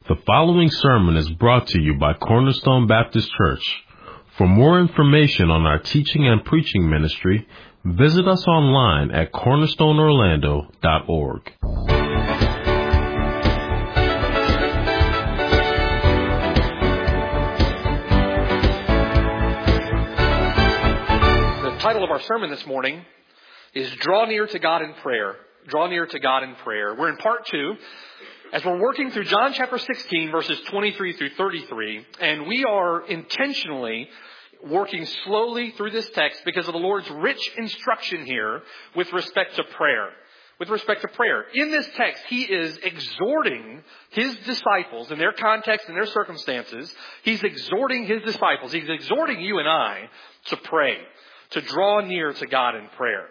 The following sermon is brought to you by Cornerstone Baptist Church. For more information on our teaching and preaching ministry, visit us online at cornerstoneorlando.org. The title of our sermon this morning is Draw Near to God in Prayer. Draw Near to God in Prayer. We're in part 2. As we're working through John chapter 16, verses 23 through 33, and we are intentionally working slowly through this text because of the Lord's rich instruction here with respect to prayer. With respect to prayer. In this text, He is exhorting His disciples in their context and their circumstances. He's exhorting His disciples. He's exhorting you and I to pray, to draw near to God in prayer.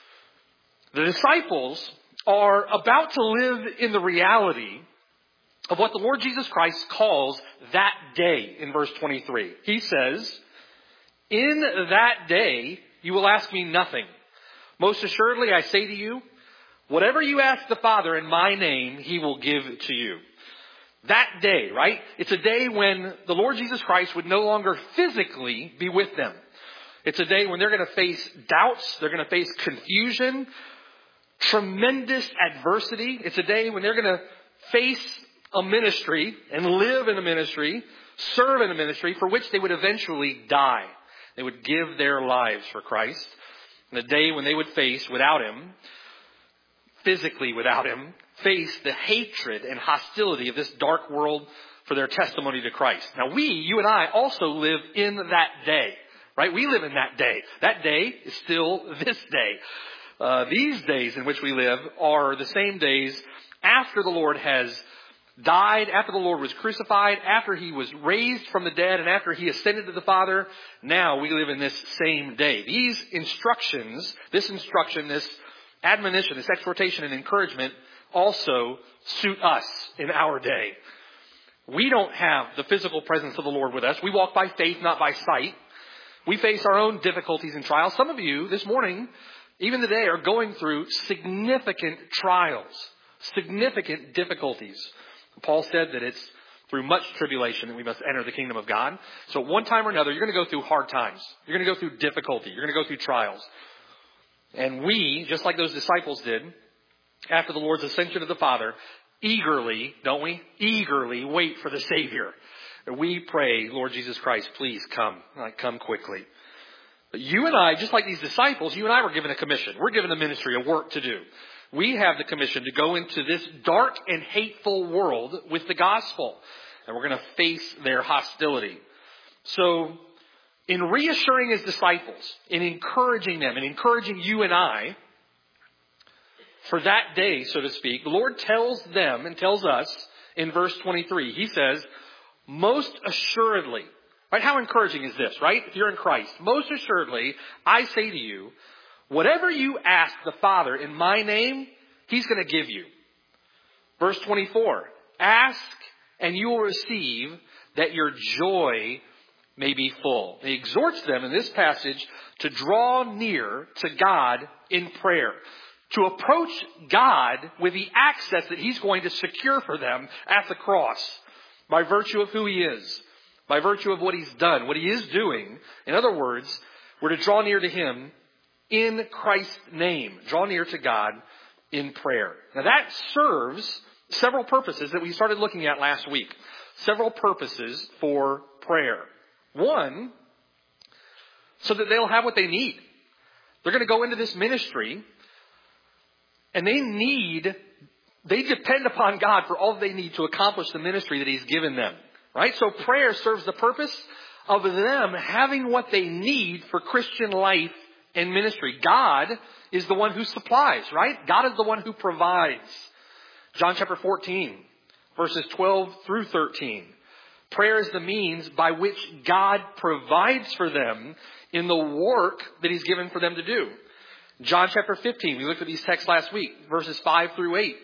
The disciples are about to live in the reality of what the Lord Jesus Christ calls that day in verse 23. He says, "In that day you will ask me nothing. Most assuredly I say to you, whatever you ask the Father in my name, He will give to you." That day, right? It's a day when the Lord Jesus Christ would no longer physically be with them. It's a day when they're going to face doubts. They're going to face confusion. Tremendous adversity. It's a day when they're going to face a ministry and live in a ministry, serve in a ministry for which they would eventually die. They would give their lives for Christ. And a day when they would face, without Him, physically without Him, face the hatred and hostility of this dark world for their testimony to Christ. Now you and I also live in that day, right? We live in that day. That day is still this day. These days in which we live are the same days after the Lord has died, after the Lord was crucified, after He was raised from the dead, and after He ascended to the Father. Now we live in this same day. These instructions, this admonition, this exhortation and encouragement also suit us in our day. We don't have the physical presence of the Lord with us. We walk by faith, not by sight. We face our own difficulties and trials. Some of you this morning, even today, are going through significant trials, significant difficulties. Paul said that it's through much tribulation that we must enter the kingdom of God. So one time or another, you're going to go through hard times. You're going to go through difficulty. You're going to go through trials. And we, just like those disciples did, after the Lord's ascension to the Father, eagerly, don't we? Eagerly wait for the Savior. We pray, Lord Jesus Christ, please come. Come quickly. But you and I, just like these disciples, you and I were given a commission. We're given a ministry, a work to do. We have the commission to go into this dark and hateful world with the gospel. And we're going to face their hostility. So, in reassuring His disciples, in encouraging them, and encouraging you and I, for that day, so to speak, the Lord tells them and tells us in verse 23, He says, most assuredly. Right? How encouraging is this, right? If you're in Christ, most assuredly, I say to you, whatever you ask the Father in my name, He's going to give you. Verse 24, ask and you will receive that your joy may be full. He exhorts them in this passage to draw near to God in prayer, to approach God with the access that He's going to secure for them at the cross by virtue of who He is. By virtue of what He's done, what He is doing. In other words, we're to draw near to Him in Christ's name. Draw near to God in prayer. Now that serves several purposes that we started looking at last week. Several purposes for prayer. One, so that they'll have what they need. They're going to go into this ministry and they depend upon God for all they need to accomplish the ministry that He's given them. Right? So prayer serves the purpose of them having what they need for Christian life and ministry. God is the one who supplies, right? God is the one who provides. John chapter 14, verses 12 through 13. Prayer is the means by which God provides for them in the work that He's given for them to do. John chapter 15, we looked at these texts last week, verses 5 through 8.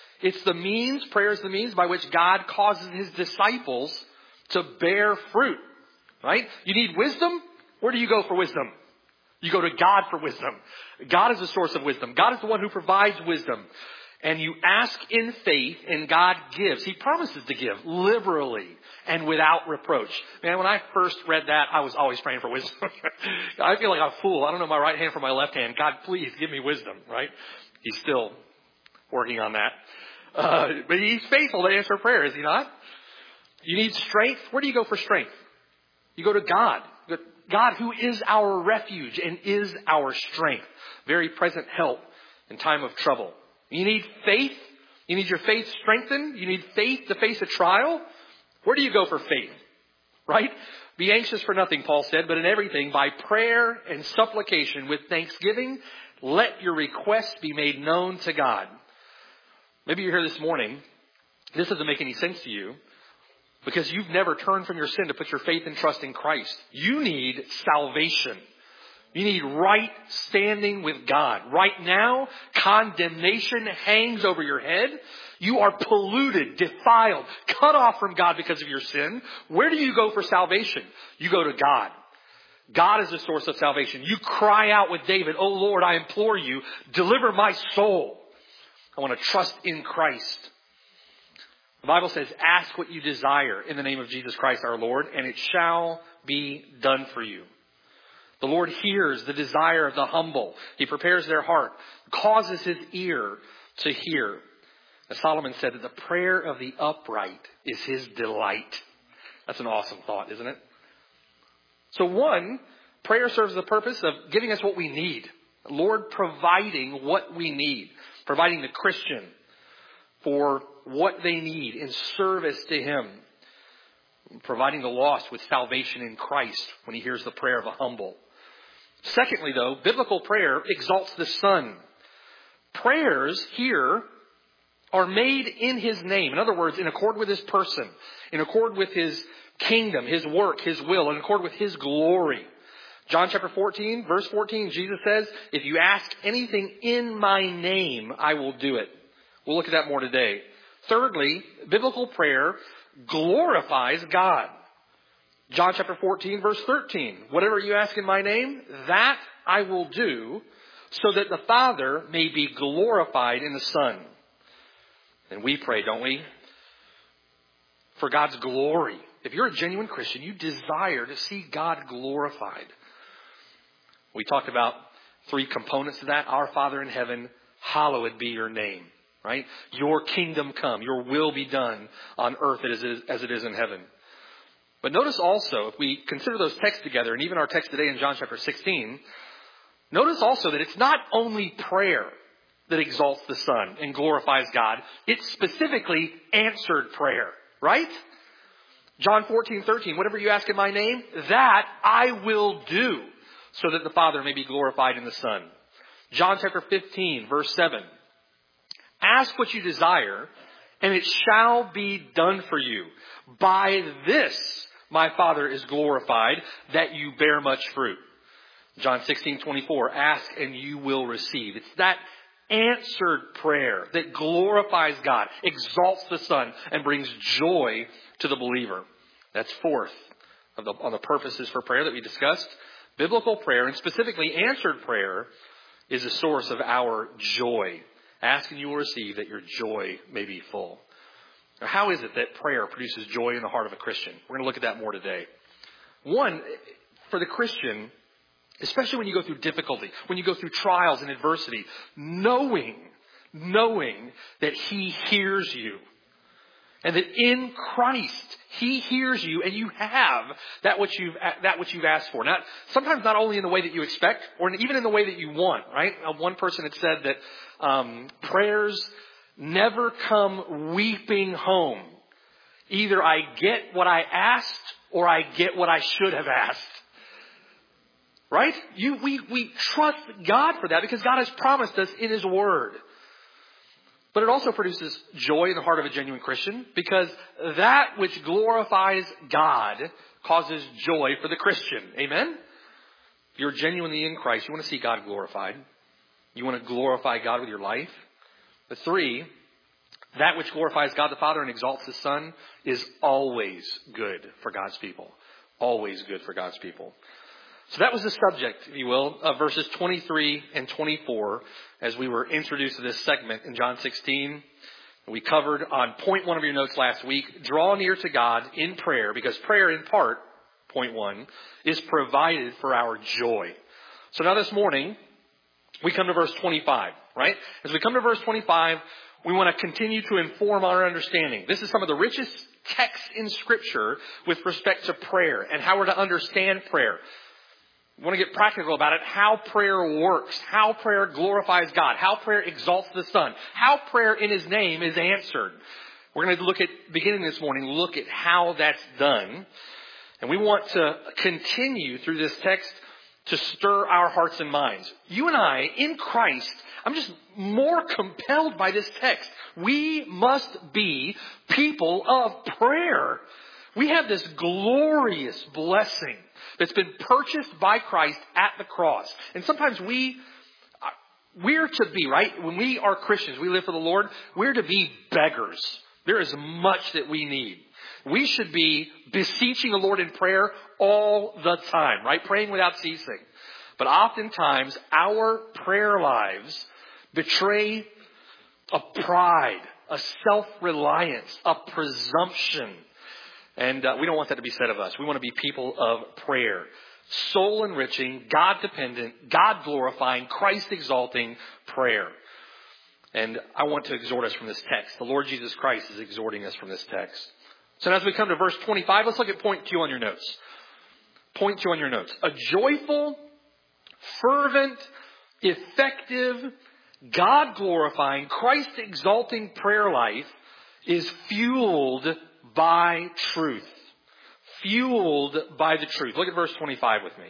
Prayer is the means by which God causes His disciples to bear fruit, right? You need wisdom? Where do you go for wisdom? You go to God for wisdom. God is the source of wisdom. God is the one who provides wisdom. and you ask in faith, and God gives. He promises to give liberally and without reproach. Man, when I first read that, I was always praying for wisdom. I feel like I'm a fool. I don't know my right hand from my left hand. God, please give me wisdom, right? He's still working on that. But he's faithful to answer prayer, is he not? You need strength. Where do you go for strength? You go to God. God, who is our refuge and is our strength. Very present help in time of trouble. You need faith. You need your faith strengthened. You need faith to face a trial. Where do you go for faith? Right? Be anxious for nothing, Paul said, but in everything, by prayer and supplication with thanksgiving, let your requests be made known to God. Maybe you're here this morning. This doesn't make any sense to you because you've never turned from your sin to put your faith and trust in Christ. You need salvation. You need right standing with God. Right now, condemnation hangs over your head. You are polluted, defiled, cut off from God because of your sin. Where do you go for salvation? You go to God. God is the source of salvation. You cry out with David, "Oh Lord, I implore you, deliver my soul. I want to trust in Christ." The Bible says, ask what you desire in the name of Jesus Christ our Lord, and it shall be done for you. The Lord hears the desire of the humble. He prepares their heart, causes his ear to hear. As Solomon said, that the prayer of the upright is his delight. That's an awesome thought, isn't it? So one, prayer serves the purpose of giving us what we need. Lord providing what we need. Providing the Christian for what they need in service to him. Providing the lost with salvation in Christ when he hears the prayer of a humble. Secondly, though, biblical prayer exalts the Son. Prayers here are made in his name. In other words, in accord with his person, in accord with his kingdom, his work, his will, in accord with his glory. John chapter 14, verse 14, Jesus says, if you ask anything in my name, I will do it. We'll look at that more today. Thirdly, biblical prayer glorifies God. John chapter 14, verse 13. Whatever you ask in my name, that I will do, so that the Father may be glorified in the Son. And we pray, don't we? For God's glory. If you're a genuine Christian, you desire to see God glorified. We talked about three components to that. Our Father in heaven, hallowed be your name. Right? Your kingdom come. Your will be done on earth as it is in heaven. But notice also, if we consider those texts together, and even our text today in John chapter 16, notice also that it's not only prayer that exalts the Son and glorifies God. It's specifically answered prayer. Right? John 14:13, whatever you ask in my name, that I will do, so that the Father may be glorified in the Son. John chapter 15, verse 7. Ask what you desire, and it shall be done for you. By this my Father is glorified, that you bear much fruit. John 16:24. Ask and you will receive. It's that answered prayer that glorifies God, exalts the Son, and brings joy to the believer. That's fourth on the purposes for prayer that we discussed. Biblical prayer, and specifically answered prayer, is a source of our joy. Ask and you will receive, that your joy may be full. Now, how is it that prayer produces joy in the heart of a Christian? We're going to look at that more today. One, for the Christian, especially when you go through difficulty, when you go through trials and adversity, knowing that he hears you. And that in Christ, he hears you and you have that which you've asked for. Now, sometimes not only in the way that you expect, or even in the way that you want, right? One person had said that prayers never come weeping home. Either I get what I asked or I get what I should have asked. Right? We trust God for that because God has promised us in his word. But it also produces joy in the heart of a genuine Christian because that which glorifies God causes joy for the Christian. Amen? If you're genuinely in Christ, you want to see God glorified. You want to glorify God with your life. But three, that which glorifies God the Father and exalts the Son is always good for God's people. Always good for God's people. So that was the subject, if you will, of verses 23 and 24 as we were introduced to this segment in John 16. We covered on point 1 of your notes last week, draw near to God in prayer, because prayer in part, point 1, is provided for our joy. So now this morning, we come to verse 25, right? As we come to verse 25, we want to continue to inform our understanding. This is some of the richest texts in Scripture with respect to prayer and how we're to understand prayer. We want to get practical about it, how prayer works, how prayer glorifies God, how prayer exalts the Son, how prayer in His name is answered. We're going to look at, beginning this morning, look at how that's done. And we want to continue through this text to stir our hearts and minds. You and I, in Christ, I'm just more compelled by this text. We must be people of prayer. We have this glorious blessing that's been purchased by Christ at the cross. And sometimes we're to be, right? When we are Christians, we live for the Lord, we're to be beggars. There is much that we need. We should be beseeching the Lord in prayer all the time, right? Praying without ceasing. But oftentimes, our prayer lives betray a pride, a self-reliance, a presumption. And we don't want that to be said of us. We want to be people of prayer. Soul-enriching, God-dependent, God-glorifying, Christ-exalting prayer. And I want to exhort us from this text. The Lord Jesus Christ is exhorting us from this text. So as we come to verse 25, let's look at point 2 on your notes. Point 2 on your notes. A joyful, fervent, effective, God-glorifying, Christ-exalting prayer life is fueled by truth. Fueled by the truth. Look at verse 25 with me.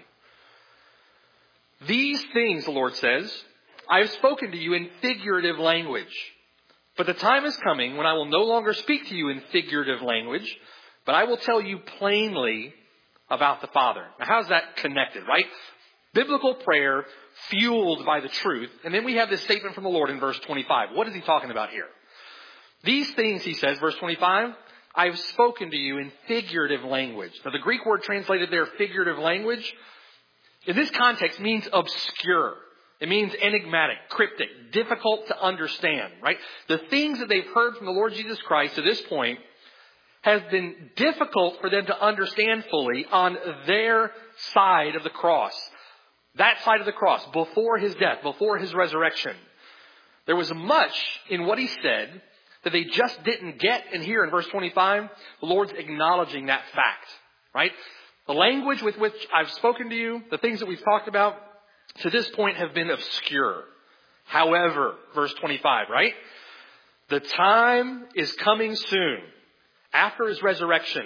These things, the Lord says, I have spoken to you in figurative language. But the time is coming when I will no longer speak to you in figurative language, but I will tell you plainly about the Father. Now, how's that connected, right? Biblical prayer fueled by the truth. And then we have this statement from the Lord in verse 25. What is he talking about here? These things, he says, verse 25, I have spoken to you in figurative language. Now, the Greek word translated there, figurative language, in this context means obscure. It means enigmatic, cryptic, difficult to understand, right? The things that they've heard from the Lord Jesus Christ to this point has been difficult for them to understand fully on their side of the cross. That side of the cross, before his death, before his resurrection. There was much in what he said that they just didn't get and hear in verse 25. The Lord's acknowledging that fact, right? The language with which I've spoken to you, the things that we've talked about, to this point have been obscure. However, verse 25, right? The time is coming soon, after his resurrection,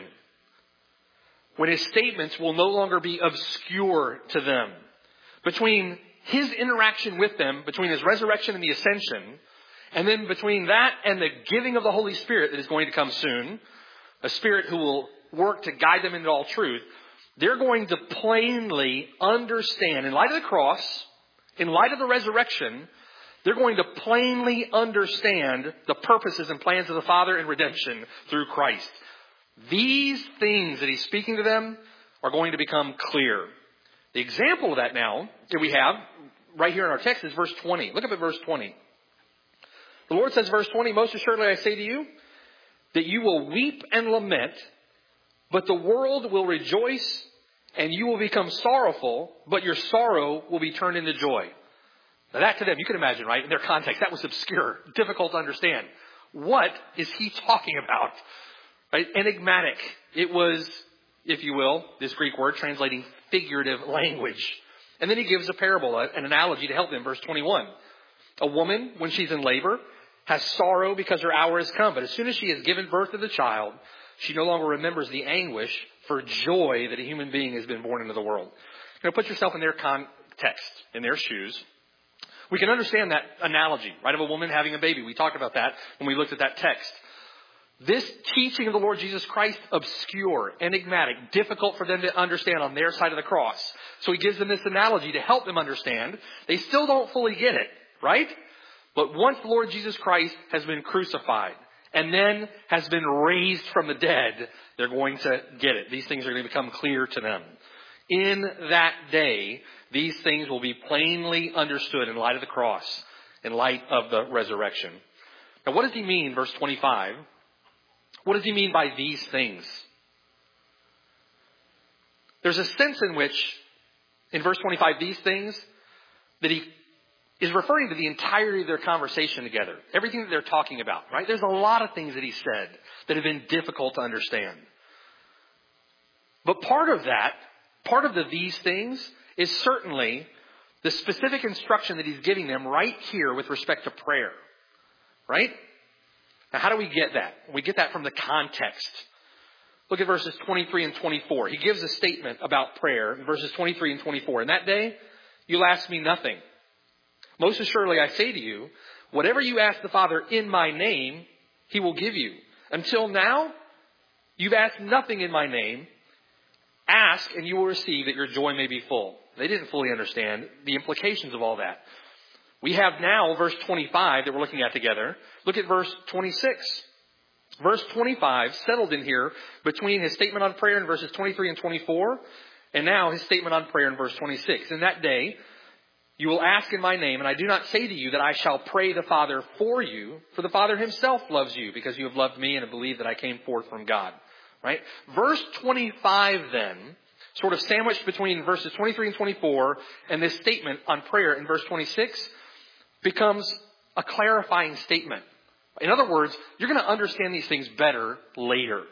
when his statements will no longer be obscure to them. Between his interaction with them, between his resurrection and the ascension, and then between that and the giving of the Holy Spirit that is going to come soon, a Spirit who will work to guide them into all truth, they're going to plainly understand, in light of the cross, in light of the resurrection, they're going to plainly understand the purposes and plans of the Father in redemption through Christ. These things that he's speaking to them are going to become clear. The example of that now that we have right here in our text is verse 20. Look up at verse 20. The Lord says, verse 20, most assuredly I say to you that you will weep and lament, but the world will rejoice and you will become sorrowful, but your sorrow will be turned into joy. Now that to them, you can imagine, right? In their context, that was obscure, difficult to understand. What is he talking about? Right? Enigmatic. It was, if you will, this Greek word translating figurative language. And then he gives a parable, an analogy to help them. Verse 21. A woman, when she's in labor, has sorrow because her hour has come. But as soon as she has given birth to the child, she no longer remembers the anguish for joy that a human being has been born into the world. You know, put yourself in their context, in their shoes. We can understand that analogy, right, of a woman having a baby. We talked about that when we looked at that text. This teaching of the Lord Jesus Christ, obscure, enigmatic, difficult for them to understand on their side of the cross. So he gives them this analogy to help them understand. They still don't fully get it, right? But once the Lord Jesus Christ has been crucified and then has been raised from the dead, they're going to get it. These things are going to become clear to them. In that day, these things will be plainly understood in light of the cross, in light of the resurrection. Now, what does he mean, verse 25? What does he mean by these things? There's a sense in which, in verse 25, these things, that he is referring to the entirety of their conversation together. Everything that they're talking about, right? There's a lot of things that he said that have been difficult to understand. But part of these things is certainly the specific instruction that he's giving them right here with respect to prayer. Right? Now, how do we get that? We get that from the context. Look at verses 23 and 24. He gives a statement about prayer in verses 23 and 24. In that day, you'll ask me nothing. Most assuredly, I say to you, whatever you ask the Father in my name, he will give you. Until now, you've asked nothing in my name. Ask and you will receive that your joy may be full. They didn't fully understand the implications of all that. We have now verse 25 that we're looking at together. Look at verse 26. Verse 25 settled in here between his statement on prayer in verses 23 and 24, and now his statement on prayer in verse 26. In that day, you will ask in my name, and I do not say to you that I shall pray the Father for you, for the Father himself loves you, because you have loved me and have believed that I came forth from God. Right? Verse 25 then, sort of sandwiched between verses 23 and 24 and this statement on prayer in verse 26, becomes a clarifying statement. In other words, you're going to understand these things better later.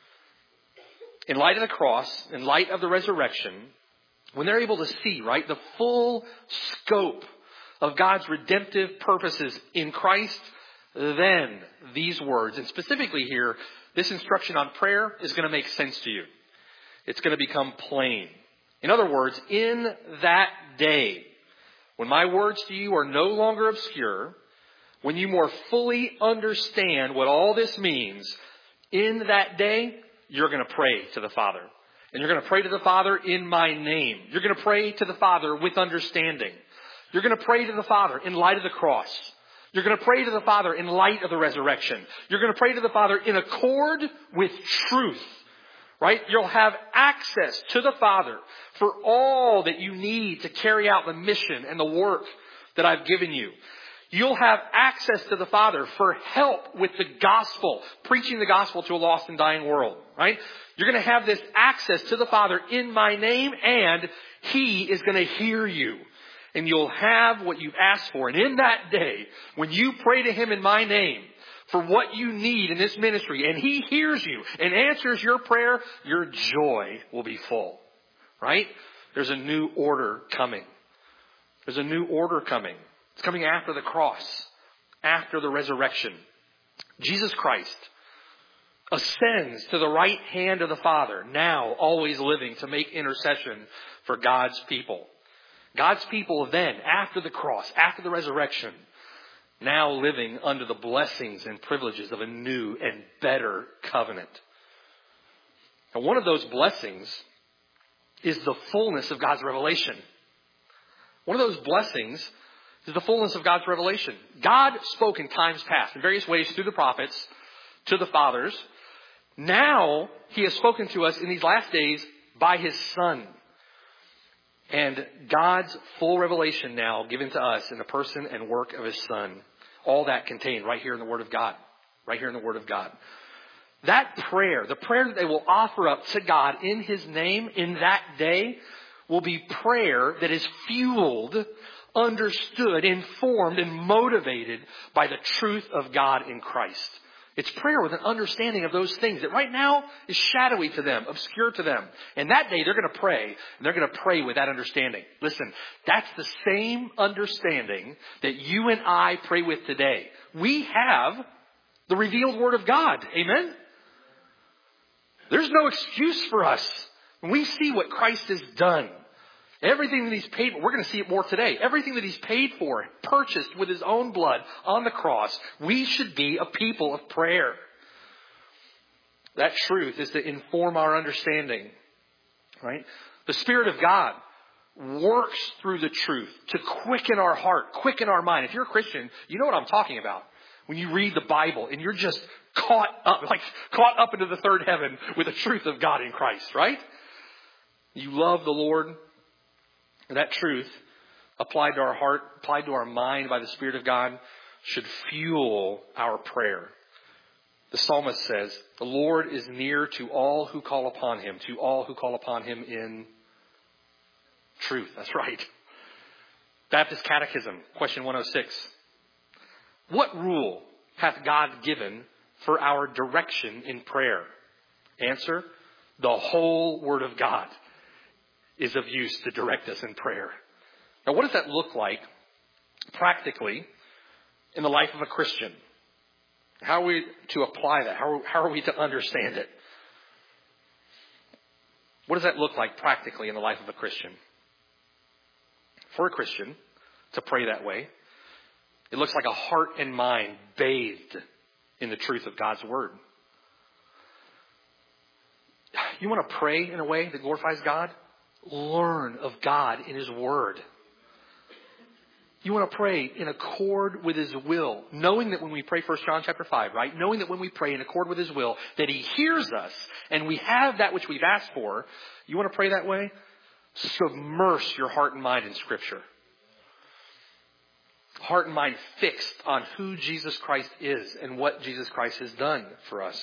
In light of the cross, in light of the resurrection, when they're able to see, right, the full scope of God's redemptive purposes in Christ, then these words, and specifically here, this instruction on prayer is going to make sense to you. It's going to become plain. In other words, in that day, when my words to you are no longer obscure, when you more fully understand what all this means, in that day, you're going to pray to the Father. And you're going to pray to the Father in my name. You're going to pray to the Father with understanding. You're going to pray to the Father in light of the cross. You're going to pray to the Father in light of the resurrection. You're going to pray to the Father in accord with truth. Right? You'll have access to the Father for all that you need to carry out the mission and the work that I've given you. You'll have access to the Father for help with the gospel, preaching the gospel to a lost and dying world. Right? You're going to have this access to the Father in my name, and he is going to hear you. And you'll have what you've asked for. And in that day, when you pray to him in my name for what you need in this ministry, and he hears you and answers your prayer, your joy will be full. Right? There's a new order coming. There's a new order coming. It's coming after the cross, after the resurrection. Jesus Christ ascends to the right hand of the Father, now always living to make intercession for God's people. God's people then, after the cross, after the resurrection, now living under the blessings and privileges of a new and better covenant. And one of those blessings is the fullness of God's revelation. One of those blessings is the fullness of God's revelation. God spoke in times past, in various ways through the prophets, to the fathers. Now, he has spoken to us in these last days by his Son. And God's full revelation now given to us in the person and work of his Son. All that contained right here in the Word of God. Right here in the Word of God. That prayer, the prayer that they will offer up to God in his name in that day, will be prayer that is fueled, understood, informed, and motivated by the truth of God in Christ. It's prayer with an understanding of those things that right now is shadowy to them, obscure to them. And that day they're going to pray, and they're going to pray with that understanding. Listen, that's the same understanding that you and I pray with today. We have the revealed Word of God. Amen? There's no excuse for us. When we see what Christ has done, everything that he's paid for, we're going to see it more today. Everything that he's paid for, purchased with his own blood on the cross, we should be a people of prayer. That truth is to inform our understanding. Right? The Spirit of God works through the truth to quicken our heart, quicken our mind. If you're a Christian, you know what I'm talking about. When you read the Bible and you're just caught up into the third heaven with the truth of God in Christ, right? You love the Lord. That truth, applied to our heart, applied to our mind by the Spirit of God, should fuel our prayer. The psalmist says, the Lord is near to all who call upon him, to all who call upon him in truth. That's right. Baptist Catechism, question 106. What rule hath God given for our direction in prayer? Answer, the whole Word of God is of use to direct us in prayer. Now, what does that look like practically in the life of a Christian? How are we to apply that? How are we to understand it? What does that look like practically in the life of a Christian? For a Christian to pray that way, it looks like a heart and mind bathed in the truth of God's Word. You want to pray in a way that glorifies God? Learn of God in His Word. You want to pray in accord with His will, knowing that when we pray, 1 John chapter 5, right? Knowing that when we pray in accord with His will, that He hears us and we have that which we've asked for. You want to pray that way? Submerse your heart and mind in Scripture. Heart and mind fixed on who Jesus Christ is and what Jesus Christ has done for us.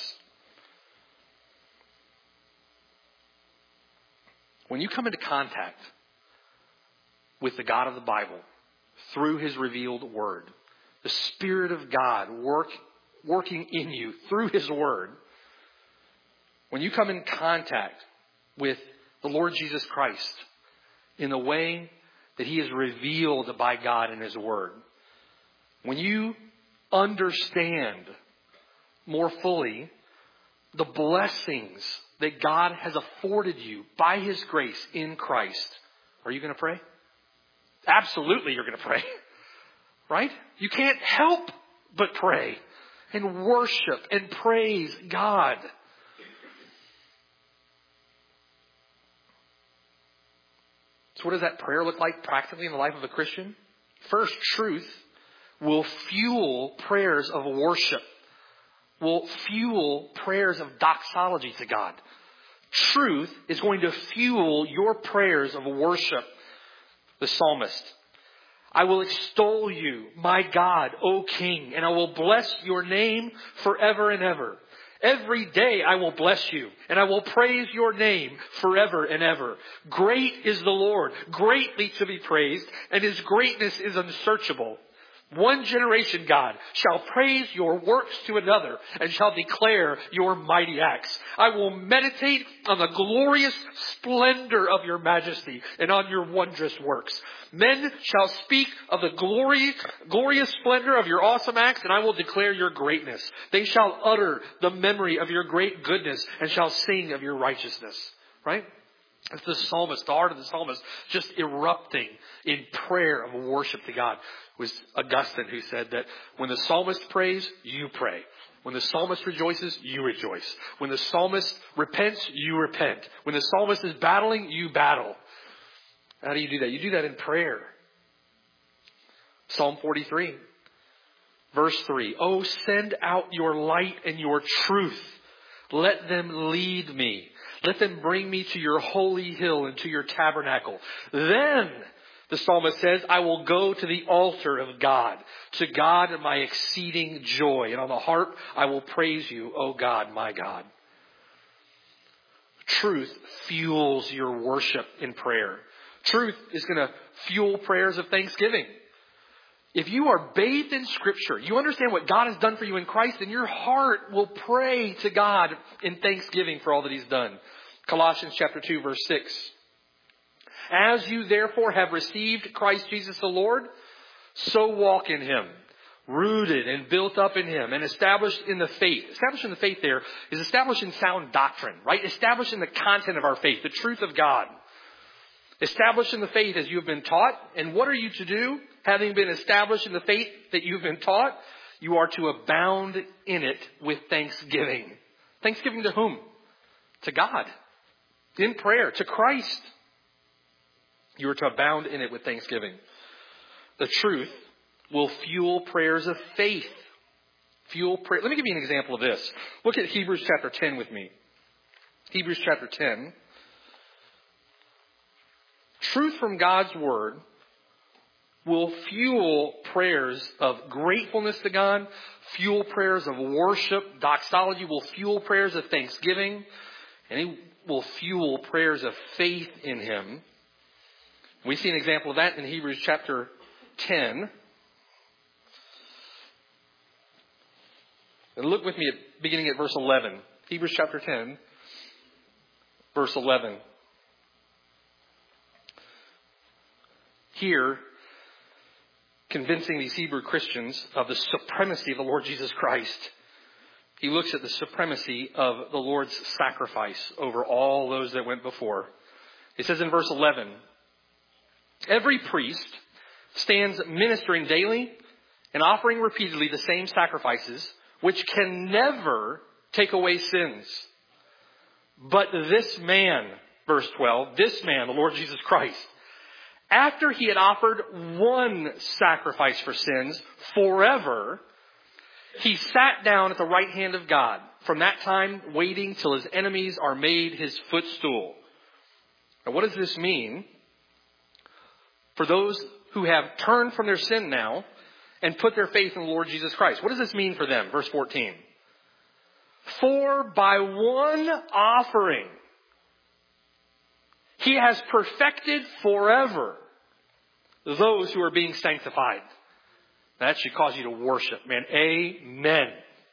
When you come into contact with the God of the Bible through His revealed Word, the Spirit of God working in you through His Word, when you come in contact with the Lord Jesus Christ in the way that He is revealed by God in His Word, when you understand more fully the blessings that God has afforded you by His grace in Christ, are you going to pray? Absolutely you're going to pray. Right? You can't help but pray and worship and praise God. So what does that prayer look like practically in the life of a Christian? First, truth will fuel prayers of worship, will fuel prayers of doxology to God. Truth is going to fuel your prayers of worship. The psalmist, I will extol you, my God, O King, and I will bless your name forever and ever. Every day I will bless you, and I will praise your name forever and ever. Great is the Lord, greatly to be praised, and His greatness is unsearchable. One generation, God, shall praise your works to another and shall declare your mighty acts. I will meditate on the glorious splendor of your majesty and on your wondrous works. Men shall speak of the glorious splendor of your awesome acts, and I will declare your greatness. They shall utter the memory of your great goodness and shall sing of your righteousness. Right? It's the psalmist, the heart of the psalmist, just erupting in prayer of worship to God. It was Augustine who said that when the psalmist prays, you pray. When the psalmist rejoices, you rejoice. When the psalmist repents, you repent. When the psalmist is battling, you battle. How do you do that? You do that in prayer. Psalm 43, verse 3. Oh, send out your light and your truth. Let them lead me. Let them bring me to your holy hill and to your tabernacle. Then, the psalmist says, I will go to the altar of God, to God my exceeding joy. And on the harp, I will praise you, O God, my God. Truth fuels your worship in prayer. Truth is going to fuel prayers of thanksgiving. If you are bathed in Scripture, you understand what God has done for you in Christ, and your heart will pray to God in thanksgiving for all that He's done. Colossians chapter 2, verse 6. As you therefore have received Christ Jesus the Lord, so walk in Him, rooted and built up in Him, and established in the faith. Established in the faith there is established in sound doctrine, right? Established in the content of our faith, the truth of God. Established in the faith as you have been taught. And what are you to do? Having been established in the faith that you've been taught, you are to abound in it with thanksgiving. Thanksgiving to whom? To God. In prayer, to Christ. You are to abound in it with thanksgiving. The truth will fuel prayers of faith. Fuel prayer. Let me give you an example of this. Look at Hebrews chapter 10 with me. Hebrews chapter 10. Truth from God's Word will fuel prayers of gratefulness to God, fuel prayers of worship. Doxology will fuel prayers of thanksgiving, and it will fuel prayers of faith in Him. We see an example of that in Hebrews chapter 10. And look with me beginning at verse 11. Hebrews chapter 10, verse 11. Here, convincing these Hebrew Christians of the supremacy of the Lord Jesus Christ, he looks at the supremacy of the Lord's sacrifice over all those that went before. It says in verse 11, every priest stands ministering daily and offering repeatedly the same sacrifices, which can never take away sins. But this man, verse 12, this man, the Lord Jesus Christ, after he had offered one sacrifice for sins forever, he sat down at the right hand of God, from that time waiting till his enemies are made his footstool. Now, what does this mean for those who have turned from their sin now and put their faith in the Lord Jesus Christ? What does this mean for them? Verse 14. For by one offering, he has perfected forever those who are being sanctified. That should cause you to worship, man. Amen.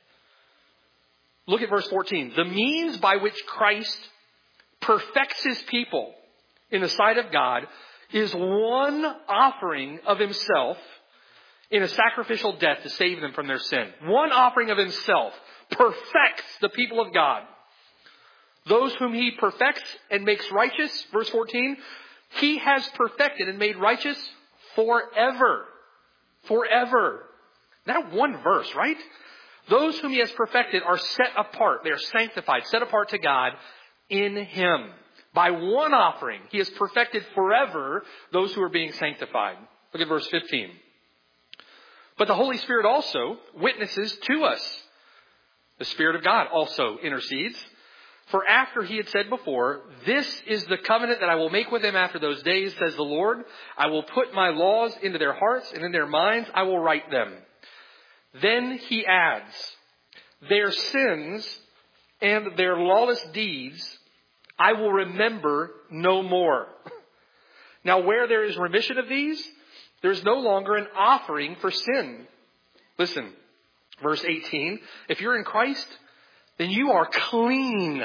Look at verse 14. The means by which Christ perfects his people in the sight of God is one offering of himself in a sacrificial death to save them from their sin. One offering of himself perfects the people of God. Those whom he perfects and makes righteous, verse 14, he has perfected and made righteous forever. Forever. That one verse, right? Those whom he has perfected are set apart. They are sanctified, set apart to God in him. By one offering, he has perfected forever those who are being sanctified. Look at verse 15. But the Holy Spirit also witnesses to us. The Spirit of God also intercedes. For after he had said before, this is the covenant that I will make with them after those days, says the Lord. I will put my laws into their hearts, and in their minds I will write them. Then he adds, their sins and their lawless deeds I will remember no more. Now where there is remission of these, there is no longer an offering for sin. Listen, verse 18, if you're in Christ, then you are clean.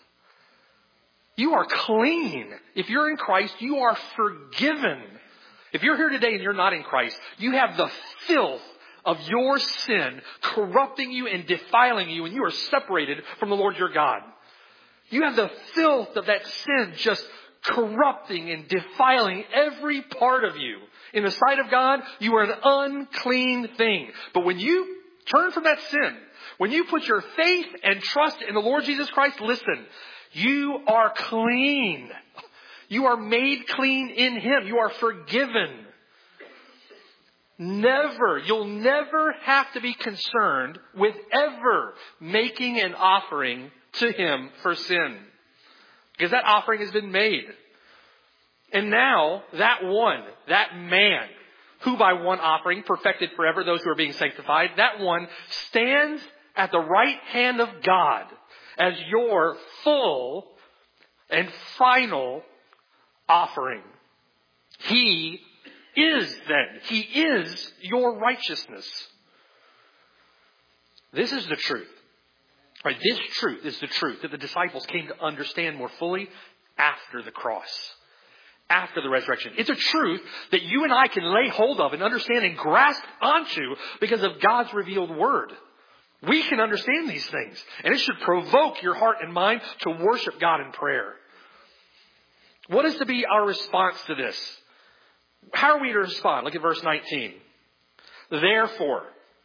You are clean. If you're in Christ, you are forgiven. If you're here today and you're not in Christ, you have the filth of your sin corrupting you and defiling you, and you are separated from the Lord your God. You have the filth of that sin just corrupting and defiling every part of you. In the sight of God, you are an unclean thing. But when you turn from that sin, when you put your faith and trust in the Lord Jesus Christ, listen, you are clean. You are made clean in him. You are forgiven. You'll never have to be concerned with ever making an offering to him for sin. Because that offering has been made. And now, that man, who by one offering perfected forever those who are being sanctified, that one stands at the right hand of God as your full and final offering. He is your righteousness. This is the truth. Right, this truth is the truth that the disciples came to understand more fully after the cross, after the resurrection. It's a truth that you and I can lay hold of and understand and grasp onto because of God's revealed word. We can understand these things, and it should provoke your heart and mind to worship God in prayer. What is to be our response to this? How are we to respond? Look at verse 19. Therefore,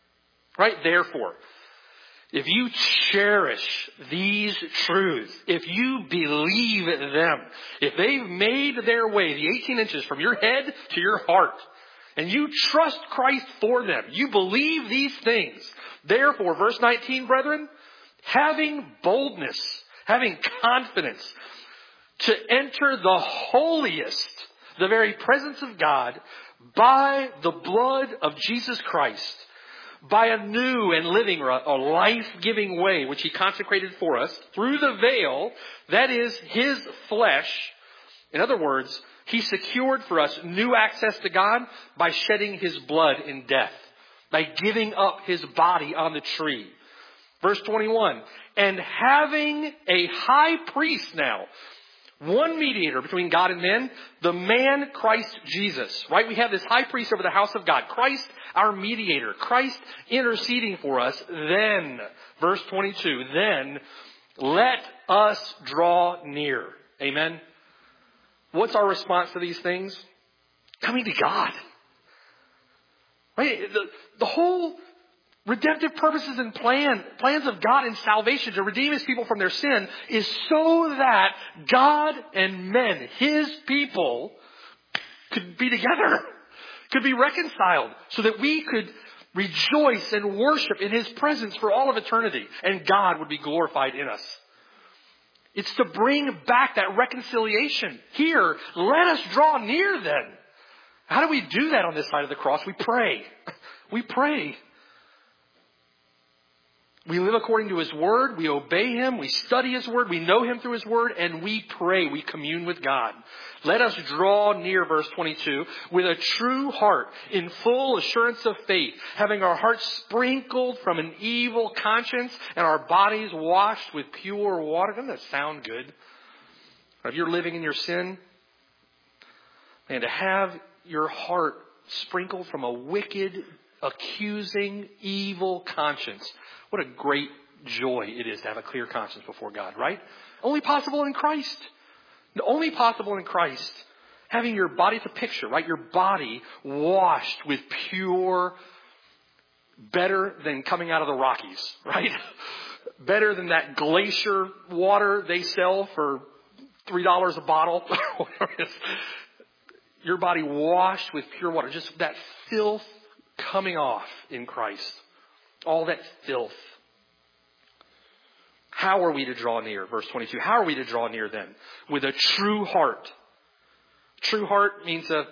if you cherish these truths, if you believe them, if they've made their way the 18 inches from your head to your heart, and you trust Christ for them, you believe these things. Therefore, verse 19, brethren, having boldness, having confidence to enter the holiest the very presence of God by the blood of Jesus Christ, by a new and living, a life-giving way, which He consecrated for us through the veil, that is His flesh. In other words, He secured for us new access to God by shedding His blood in death, by giving up His body on the tree. Verse 21, and having a high priest now, one mediator between God and men, the man Christ Jesus. Right? We have this high priest over the house of God. Christ, our mediator. Christ interceding for us. Then, verse 22, then let us draw near. Amen? What's our response to these things? Coming to God. Right? The whole redemptive purposes and plans of God in salvation to redeem His people from their sin is so that God and men, His people, could be together, could be reconciled, so that we could rejoice and worship in His presence for all of eternity, and God would be glorified in us. It's to bring back that reconciliation. Here, let us draw near then. How do we do that on this side of the cross? We pray. We pray. We live according to His Word. We obey Him. We study His Word. We know Him through His Word. And we pray. We commune with God. Let us draw near, verse 22, with a true heart, in full assurance of faith, having our hearts sprinkled from an evil conscience and our bodies washed with pure water. Doesn't that sound good? If you're living in your sin, and to have your heart sprinkled from a wicked, accusing, evil conscience. What a great joy it is to have a clear conscience before God, right? Only possible in Christ. Only possible in Christ. Having your body, it's a picture, right? Your body washed with pure, better than coming out of the Rockies, right? Better than that glacier water they sell for $3 a bottle. Your body washed with pure water. Just that filth coming off in Christ. All that filth. How are we to draw near? Verse 22. How are we to draw near then? With a true heart. True heart means a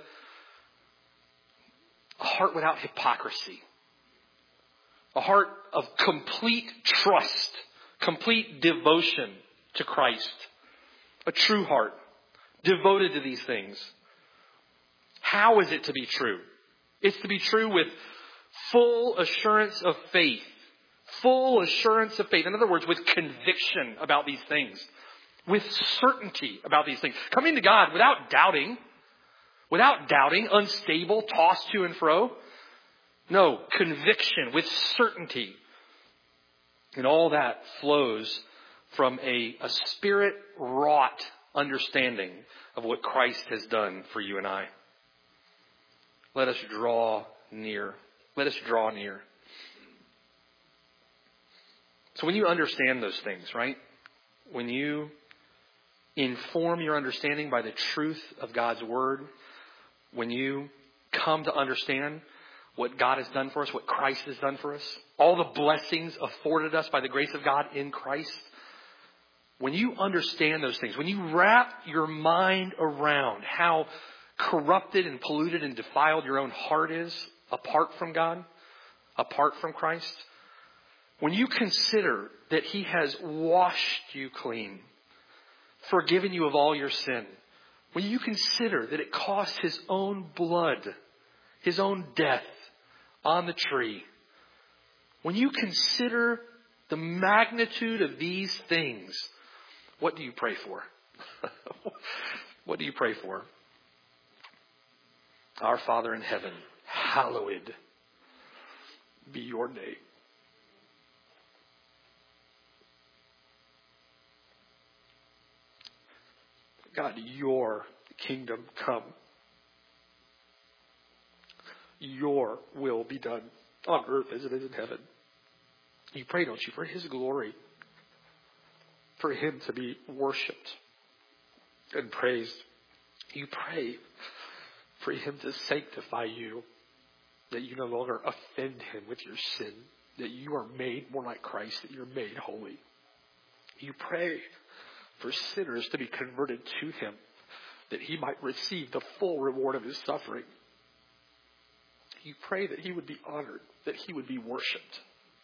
heart without hypocrisy. A heart of complete trust. Complete devotion to Christ. A true heart. Devoted to these things. How is it to be true? It's to be true with full assurance of faith. Full assurance of faith. In other words, with conviction about these things. With certainty about these things. Coming to God without doubting. Without doubting, unstable, tossed to and fro. No, conviction with certainty. And all that flows from a Spirit-wrought understanding of what Christ has done for you and I. Let us draw near. Let us draw near. So when you understand those things, right? When you inform your understanding by the truth of God's Word, when you come to understand what God has done for us, what Christ has done for us, all the blessings afforded us by the grace of God in Christ, when you understand those things, when you wrap your mind around how corrupted and polluted and defiled your own heart is apart from God, apart from Christ, when you consider that He has washed you clean, forgiven you of all your sin, when you consider that it cost His own blood, His own death on the tree, when you consider the magnitude of these things, what do you pray for? What do you pray for? Our Father in heaven, hallowed be your name. God, your kingdom come. Your will be done on earth as it is in heaven. You pray, don't you, for His glory. For Him to be worshipped and praised. You pray for Him to sanctify you. That you no longer offend Him with your sin. That you are made more like Christ. That you're made holy. You pray for sinners to be converted to Him. that he might receive the full reward of his suffering. You pray that he would be honored, that he would be worshipped.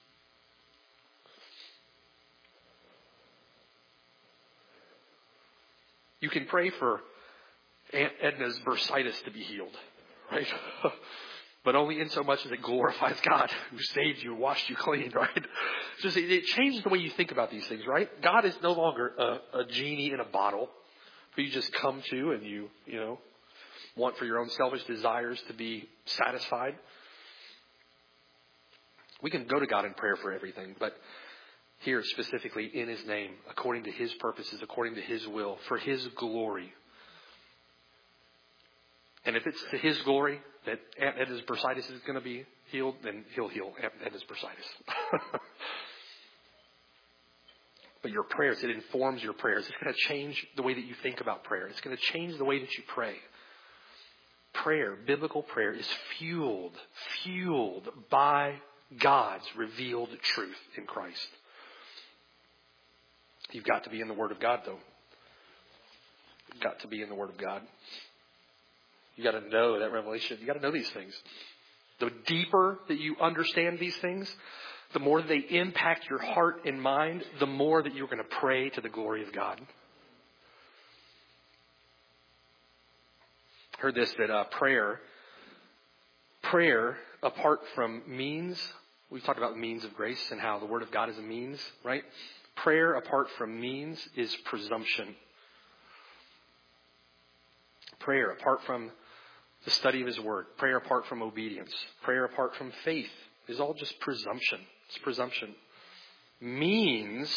You can pray for Aunt Edna's bursitis to be healed, right? But only in so much as it glorifies God who saved you, washed you clean, right? Just it changes the way you think about these things, right? God is no longer a genie in a bottle who you just come to and you want for your own selfish desires to be satisfied. We can go to God in prayer for everything, but here specifically in his name, according to his purposes, according to his will, for his glory. And if it's to his glory that Aunt Edna's bursitis is going to be healed, then he'll heal Aunt Edna's bursitis. But your prayers, it informs your prayers. It's going to change the way that you think about prayer. It's going to change the way that you pray. Prayer, biblical prayer, is fueled by God's revealed truth in Christ. You've got to be in the Word of God, though. You've got to be in the Word of God. You got to know that revelation. You got to know these things. The deeper that you understand these things, the more that they impact your heart and mind, the more that you're going to pray to the glory of God. I heard this, that prayer apart from means, we've talked about means of grace and how the Word of God is a means, right? Prayer apart from means is presumption. Prayer apart from the study of his word, prayer apart from obedience, prayer apart from faith is all just presumption. It's presumption. Means,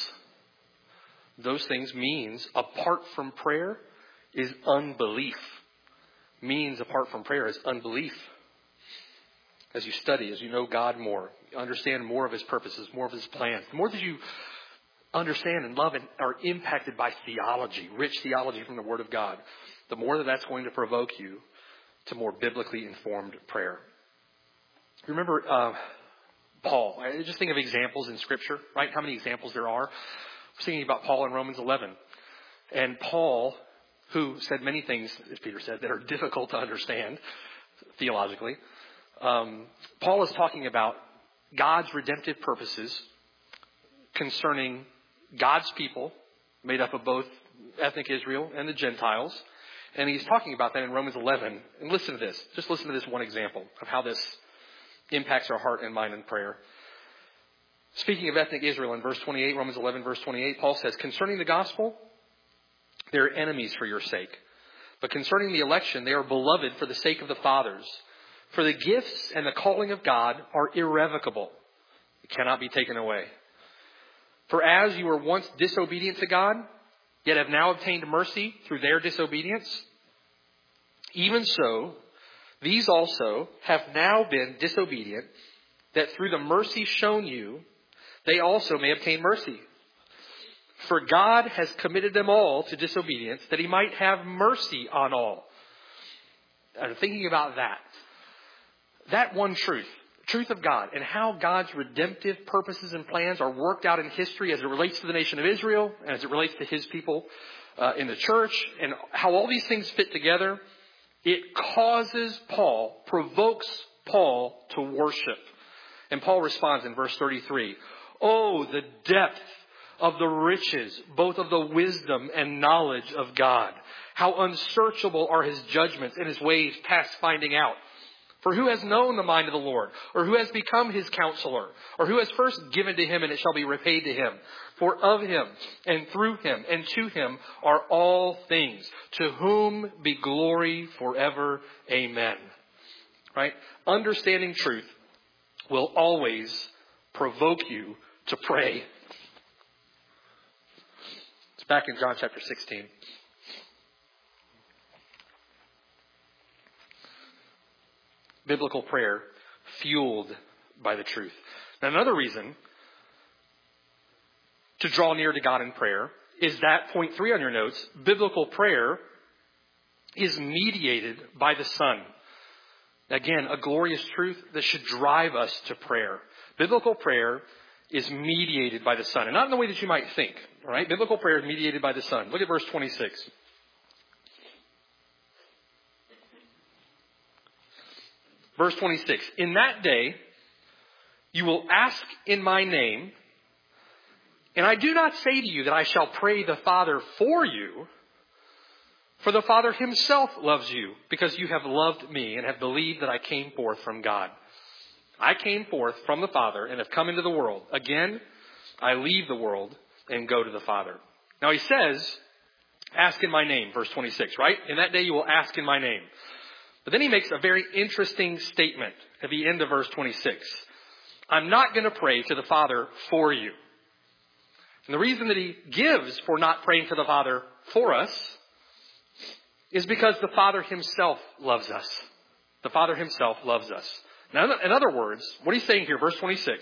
those things, means apart from prayer is unbelief. Means apart from prayer is unbelief. As you study, as you know God more, you understand more of his purposes, more of his plans. The more that you understand and love and are impacted by theology, rich theology from the Word of God, the more that that's going to provoke you to more biblically informed prayer. Remember Paul. I just think of examples in Scripture, right? How many examples there are. We're thinking about Paul in Romans 11. And Paul, who said many things, as Peter said, that are difficult to understand theologically. Paul is talking about God's redemptive purposes concerning God's people, made up of both ethnic Israel and the Gentiles. And he's talking about that in Romans 11. And listen to this. Just listen to this one example of how this impacts our heart and mind in prayer. Speaking of ethnic Israel in verse 28, Romans 11, verse 28, Paul says, concerning the gospel, they are enemies for your sake. But concerning the election, they are beloved for the sake of the fathers. For the gifts and the calling of God are irrevocable. It cannot be taken away. For as you were once disobedient to God, yet have now obtained mercy through their disobedience, even so, these also have now been disobedient, that through the mercy shown you, they also may obtain mercy. For God has committed them all to disobedience, that he might have mercy on all. And thinking about that one truth of God, and how God's redemptive purposes and plans are worked out in history as it relates to the nation of Israel, and as it relates to his people in the church, and how all these things fit together, it provokes Paul to worship. And Paul responds in verse 33, oh, the depth of the riches, both of the wisdom and knowledge of God. How unsearchable are his judgments and his ways past finding out. For who has known the mind of the Lord? Or who has become his counselor? Or who has first given to him and it shall be repaid to him? For of him and through him and to him are all things, to whom be glory forever. Amen. Right? Understanding truth will always provoke you to pray. It's back in John chapter 16. Biblical prayer fueled by the truth. Now, another reason to draw near to God in prayer is that point 3 on your notes. Biblical prayer is mediated by the Son. Again, a glorious truth that should drive us to prayer. Biblical prayer is mediated by the Son. And not in the way that you might think. All right? Biblical prayer is mediated by the Son. Look at verse 26. Verse 26. In that day, you will ask in my name, and I do not say to you that I shall pray the Father for you, for the Father himself loves you, because you have loved me and have believed that I came forth from God. I came forth from the Father and have come into the world. Again, I leave the world and go to the Father. Now he says, ask in my name, verse 26, right? In that day you will ask in my name. But then he makes a very interesting statement at the end of verse 26. I'm not going to pray to the Father for you. And the reason that he gives for not praying to the Father for us is because the Father himself loves us. The Father himself loves us. Now, in other words, what he's saying here, verse 26,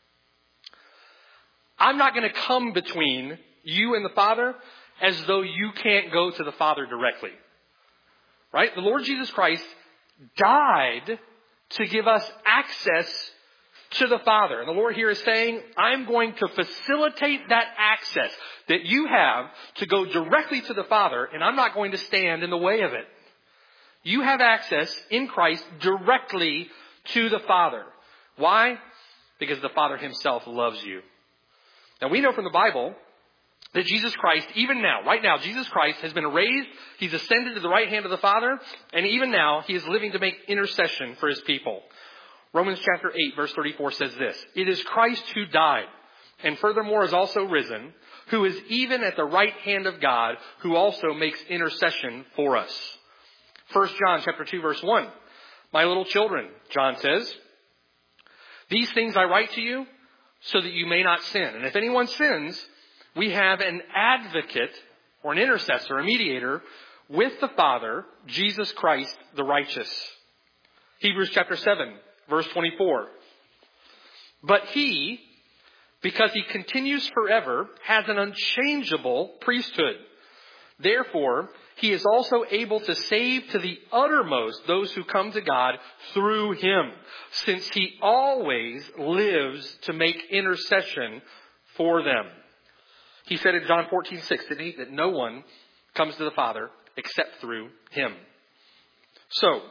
I'm not going to come between you and the Father as though you can't go to the Father directly. Right? The Lord Jesus Christ died to give us access to the Father. And the Lord here is saying, I'm going to facilitate that access that you have to go directly to the Father, and I'm not going to stand in the way of it. You have access in Christ directly to the Father. Why? Because the Father himself loves you. Now we know from the Bible that Jesus Christ, even now, right now, Jesus Christ has been raised. He's ascended to the right hand of the Father. And even now, he is living to make intercession for his people. Romans chapter 8, verse 34 says this. It is Christ who died, and furthermore is also risen, who is even at the right hand of God, who also makes intercession for us. 1 John chapter 2, verse 1. My little children, John says, these things I write to you so that you may not sin. And if anyone sins, we have an advocate or an intercessor, a mediator with the Father, Jesus Christ the righteous. Hebrews chapter 7, verse 24. But he, because he continues forever, has an unchangeable priesthood. Therefore, he is also able to save to the uttermost those who come to God through him, since he always lives to make intercession for them. He said in John 14:6, didn't he, that no one comes to the Father except through him. So,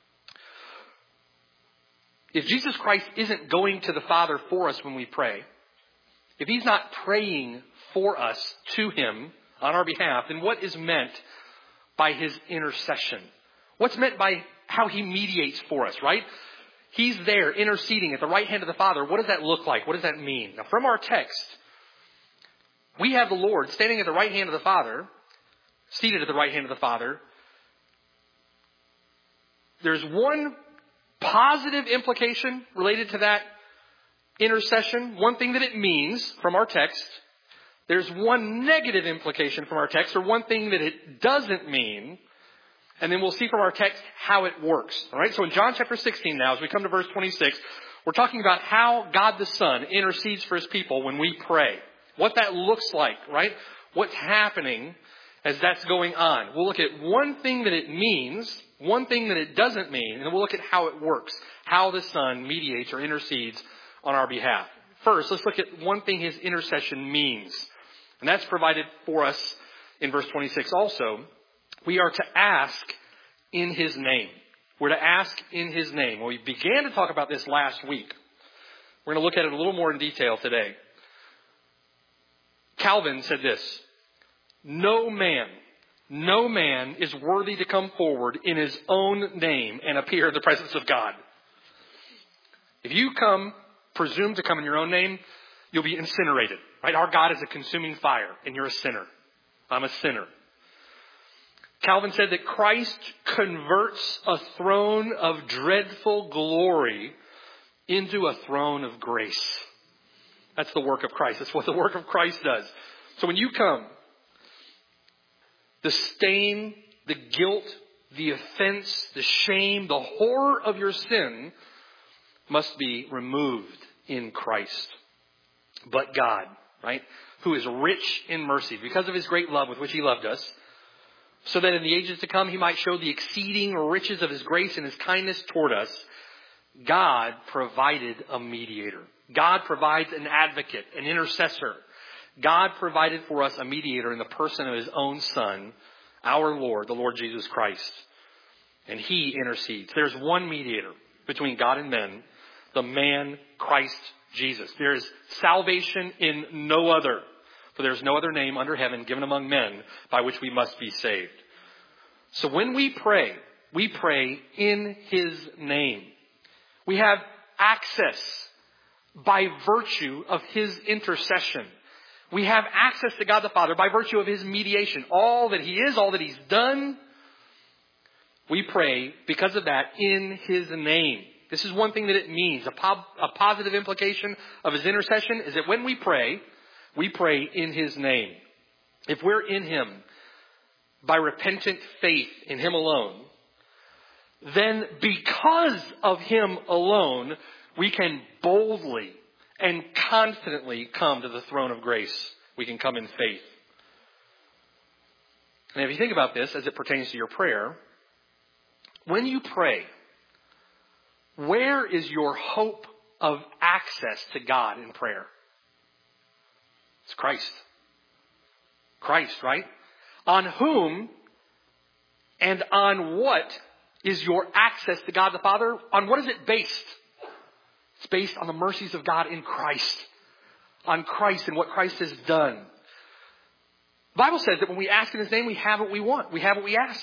if Jesus Christ isn't going to the Father for us when we pray, if he's not praying for us to him on our behalf, then what is meant by his intercession? What's meant by how he mediates for us, right? He's there interceding at the right hand of the Father. What does that look like? What does that mean? Now, from our text, we have the Lord standing at the right hand of the Father, seated at the right hand of the Father. There's one positive implication related to that intercession, one thing that it means from our text. There's one negative implication from our text, or one thing that it doesn't mean. And then we'll see from our text how it works. All right. So in John chapter 16 now, as we come to verse 26, we're talking about how God the Son intercedes for his people when we pray. What that looks like, right? What's happening as that's going on. We'll look at one thing that it means, one thing that it doesn't mean, and then we'll look at how it works, how the Son mediates or intercedes on our behalf. First, let's look at one thing his intercession means. And that's provided for us in verse 26 also. We are to ask in his name. We're to ask in his name. Well, we began to talk about this last week. We're going to look at it a little more in detail today. Calvin said this, no man is worthy to come forward in his own name and appear in the presence of God. If you presume to come in your own name, you'll be incinerated. Right? Our God is a consuming fire, and you're a sinner. I'm a sinner. Calvin said that Christ converts a throne of dreadful glory into a throne of grace. That's the work of Christ. That's what the work of Christ does. So when you come, the stain, the guilt, the offense, the shame, the horror of your sin must be removed in Christ. But God, right, who is rich in mercy because of his great love with which he loved us, so that in the ages to come he might show the exceeding riches of his grace and his kindness toward us, God provided a mediator. God provides an advocate, an intercessor. God provided for us a mediator in the person of his own Son, our Lord, the Lord Jesus Christ. And he intercedes. There's one mediator. between God and men, the man Christ Jesus. There is salvation in no other, for there is no other name under heaven given among men by which we must be saved. So when we pray in His name. We have access by virtue of His intercession. We have access to God the Father by virtue of His mediation. All that He is, all that He's done, we pray because of that in His name. This is one thing that it means. A positive implication of His intercession is that when we pray in His name. If we're in Him by repentant faith in Him alone, then because of Him alone, we can boldly and confidently come to the throne of grace. We can come in faith. And if you think about this as it pertains to your prayer, when you pray, where is your hope of access to God in prayer? It's Christ. Christ, right? On whom and on what is your access to God the Father? On what is it based? It's based on the mercies of God in Christ. On Christ and what Christ has done. The Bible says that when we ask in His name, we have what we want. We have what we asked.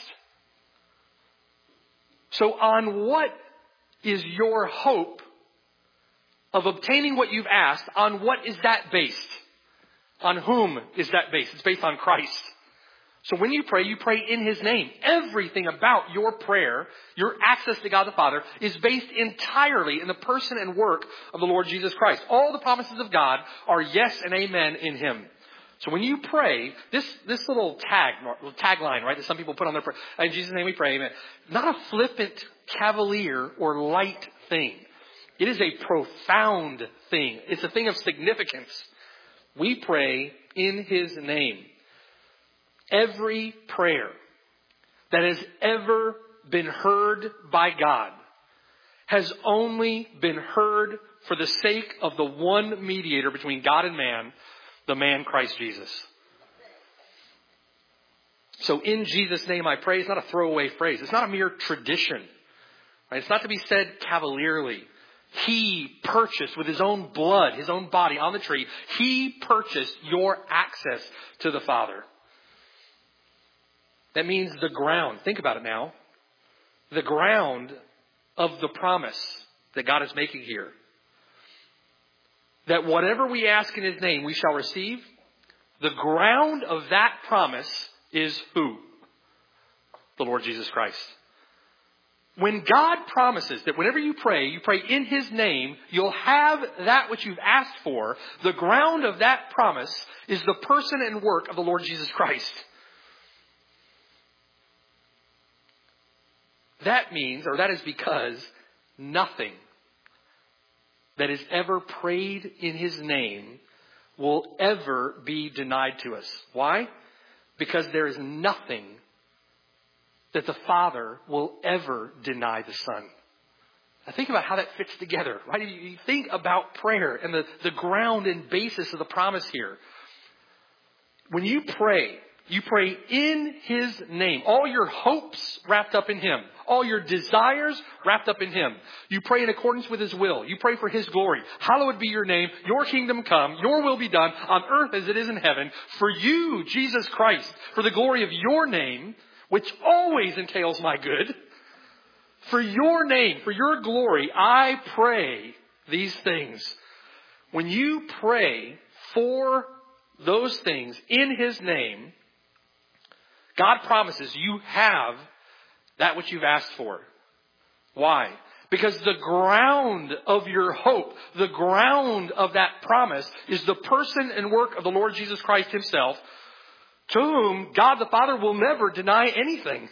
So on what is your hope of obtaining what you've asked? On what is that based? On whom is that based? It's based on Christ. So when you pray in His name. Everything about your prayer, your access to God the Father, is based entirely in the person and work of the Lord Jesus Christ. All the promises of are yes and amen in Him. So when you pray, this little tagline, right, that some people put on their prayer, in Jesus' name we pray, amen. Not a flippant, cavalier, or light thing. It is a profound thing. It's a thing of significance. We pray in His name. Every prayer that has ever been heard by God has only been heard for the sake of the one mediator between God and man, the man Christ Jesus. So in Jesus' name I pray is not a throwaway phrase. It's not a mere tradition. Right? It's not to be said cavalierly. He purchased with His own blood, His own body on the tree. He purchased your access to the Father. That means the ground. Think about it now. The ground of the promise that God is making here. That whatever we ask in His name, we shall receive. The ground of that promise is who? The Lord Jesus Christ. When God promises that whenever you pray in His name, you'll have that which you've asked for. The ground of that promise is the person and work of the Lord Jesus Christ. That means, or that is because, nothing that is ever prayed in His name will ever be denied to us. Why? Because there is nothing that the Father will ever deny the Son. Now think about how that fits together, right? You think about prayer and the ground and basis of the promise here. When you pray in His name. All your hopes wrapped up in Him. All your desires wrapped up in Him. You pray in accordance with His will. You pray for His glory. Hallowed be your name. Your kingdom come. Your will be done on earth as it is in heaven. For you, Jesus Christ, for the glory of your name, which always entails my good. For your name, for your glory, I pray these things. When you pray for those things in His name, God promises you have that which you've asked for. Why? Because the ground of your hope, the ground of that promise is the person and work of the Lord Jesus Christ Himself, to whom God the Father will never deny anything.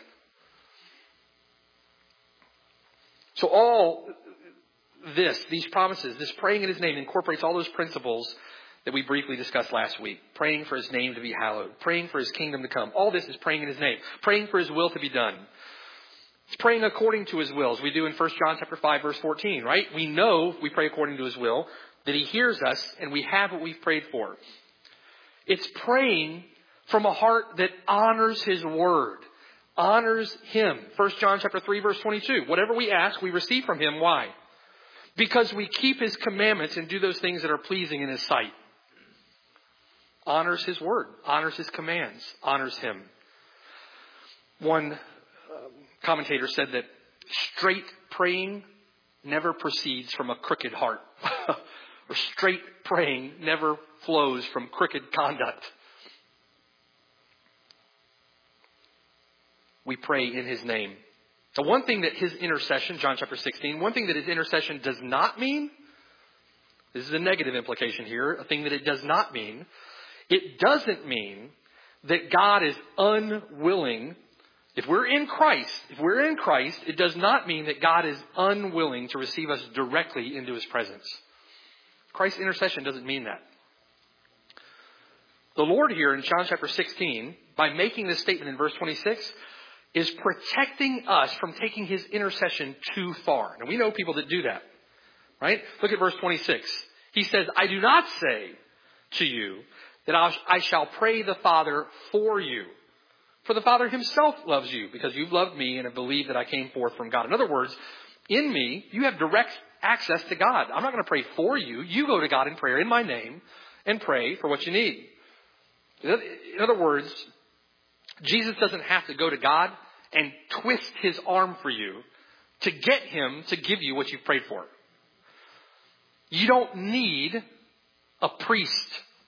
So all these promises, this praying in His name incorporates all those principles that we briefly discussed last week. Praying for His name to be hallowed. Praying for His kingdom to come. All this is praying in His name. Praying for His will to be done. It's praying according to His will, as we do in 1 John chapter 5, verse 14, right? We know, if we pray according to His will, that He hears us and we have what we've prayed for. It's praying from a heart that honors His word. honors him. 1 John chapter 3, verse 22. Whatever we ask, we receive from him. Why? Because we keep his commandments and do those things that are pleasing in his sight. Honors his word, honors his commands, honors him. One commentator said that straight praying never proceeds from a crooked heart. Or straight praying never flows from crooked conduct. We pray in his name. So one thing that his intercession, John chapter 16, one thing that his intercession does not mean, this is a negative implication here, a thing that it does not mean, it doesn't mean that God is unwilling. If we're in Christ, it does not mean that God is unwilling to receive us directly into his presence. Christ's intercession doesn't mean that. The Lord here in John chapter 16, by making this statement in verse 26, is protecting us from taking his intercession too far. And we know people that do that, right? Look at verse 26. He says, I do not say to you that I shall pray the Father for you. For the Father himself loves you because you've loved me and have believed that I came forth from God. In other words, in me, you have direct access to God. I'm not going to pray for you. You go to God in prayer in my name and pray for what you need. In other words, Jesus doesn't have to go to God and twist his arm for you to get him to give you what you've prayed for. You don't need a priest.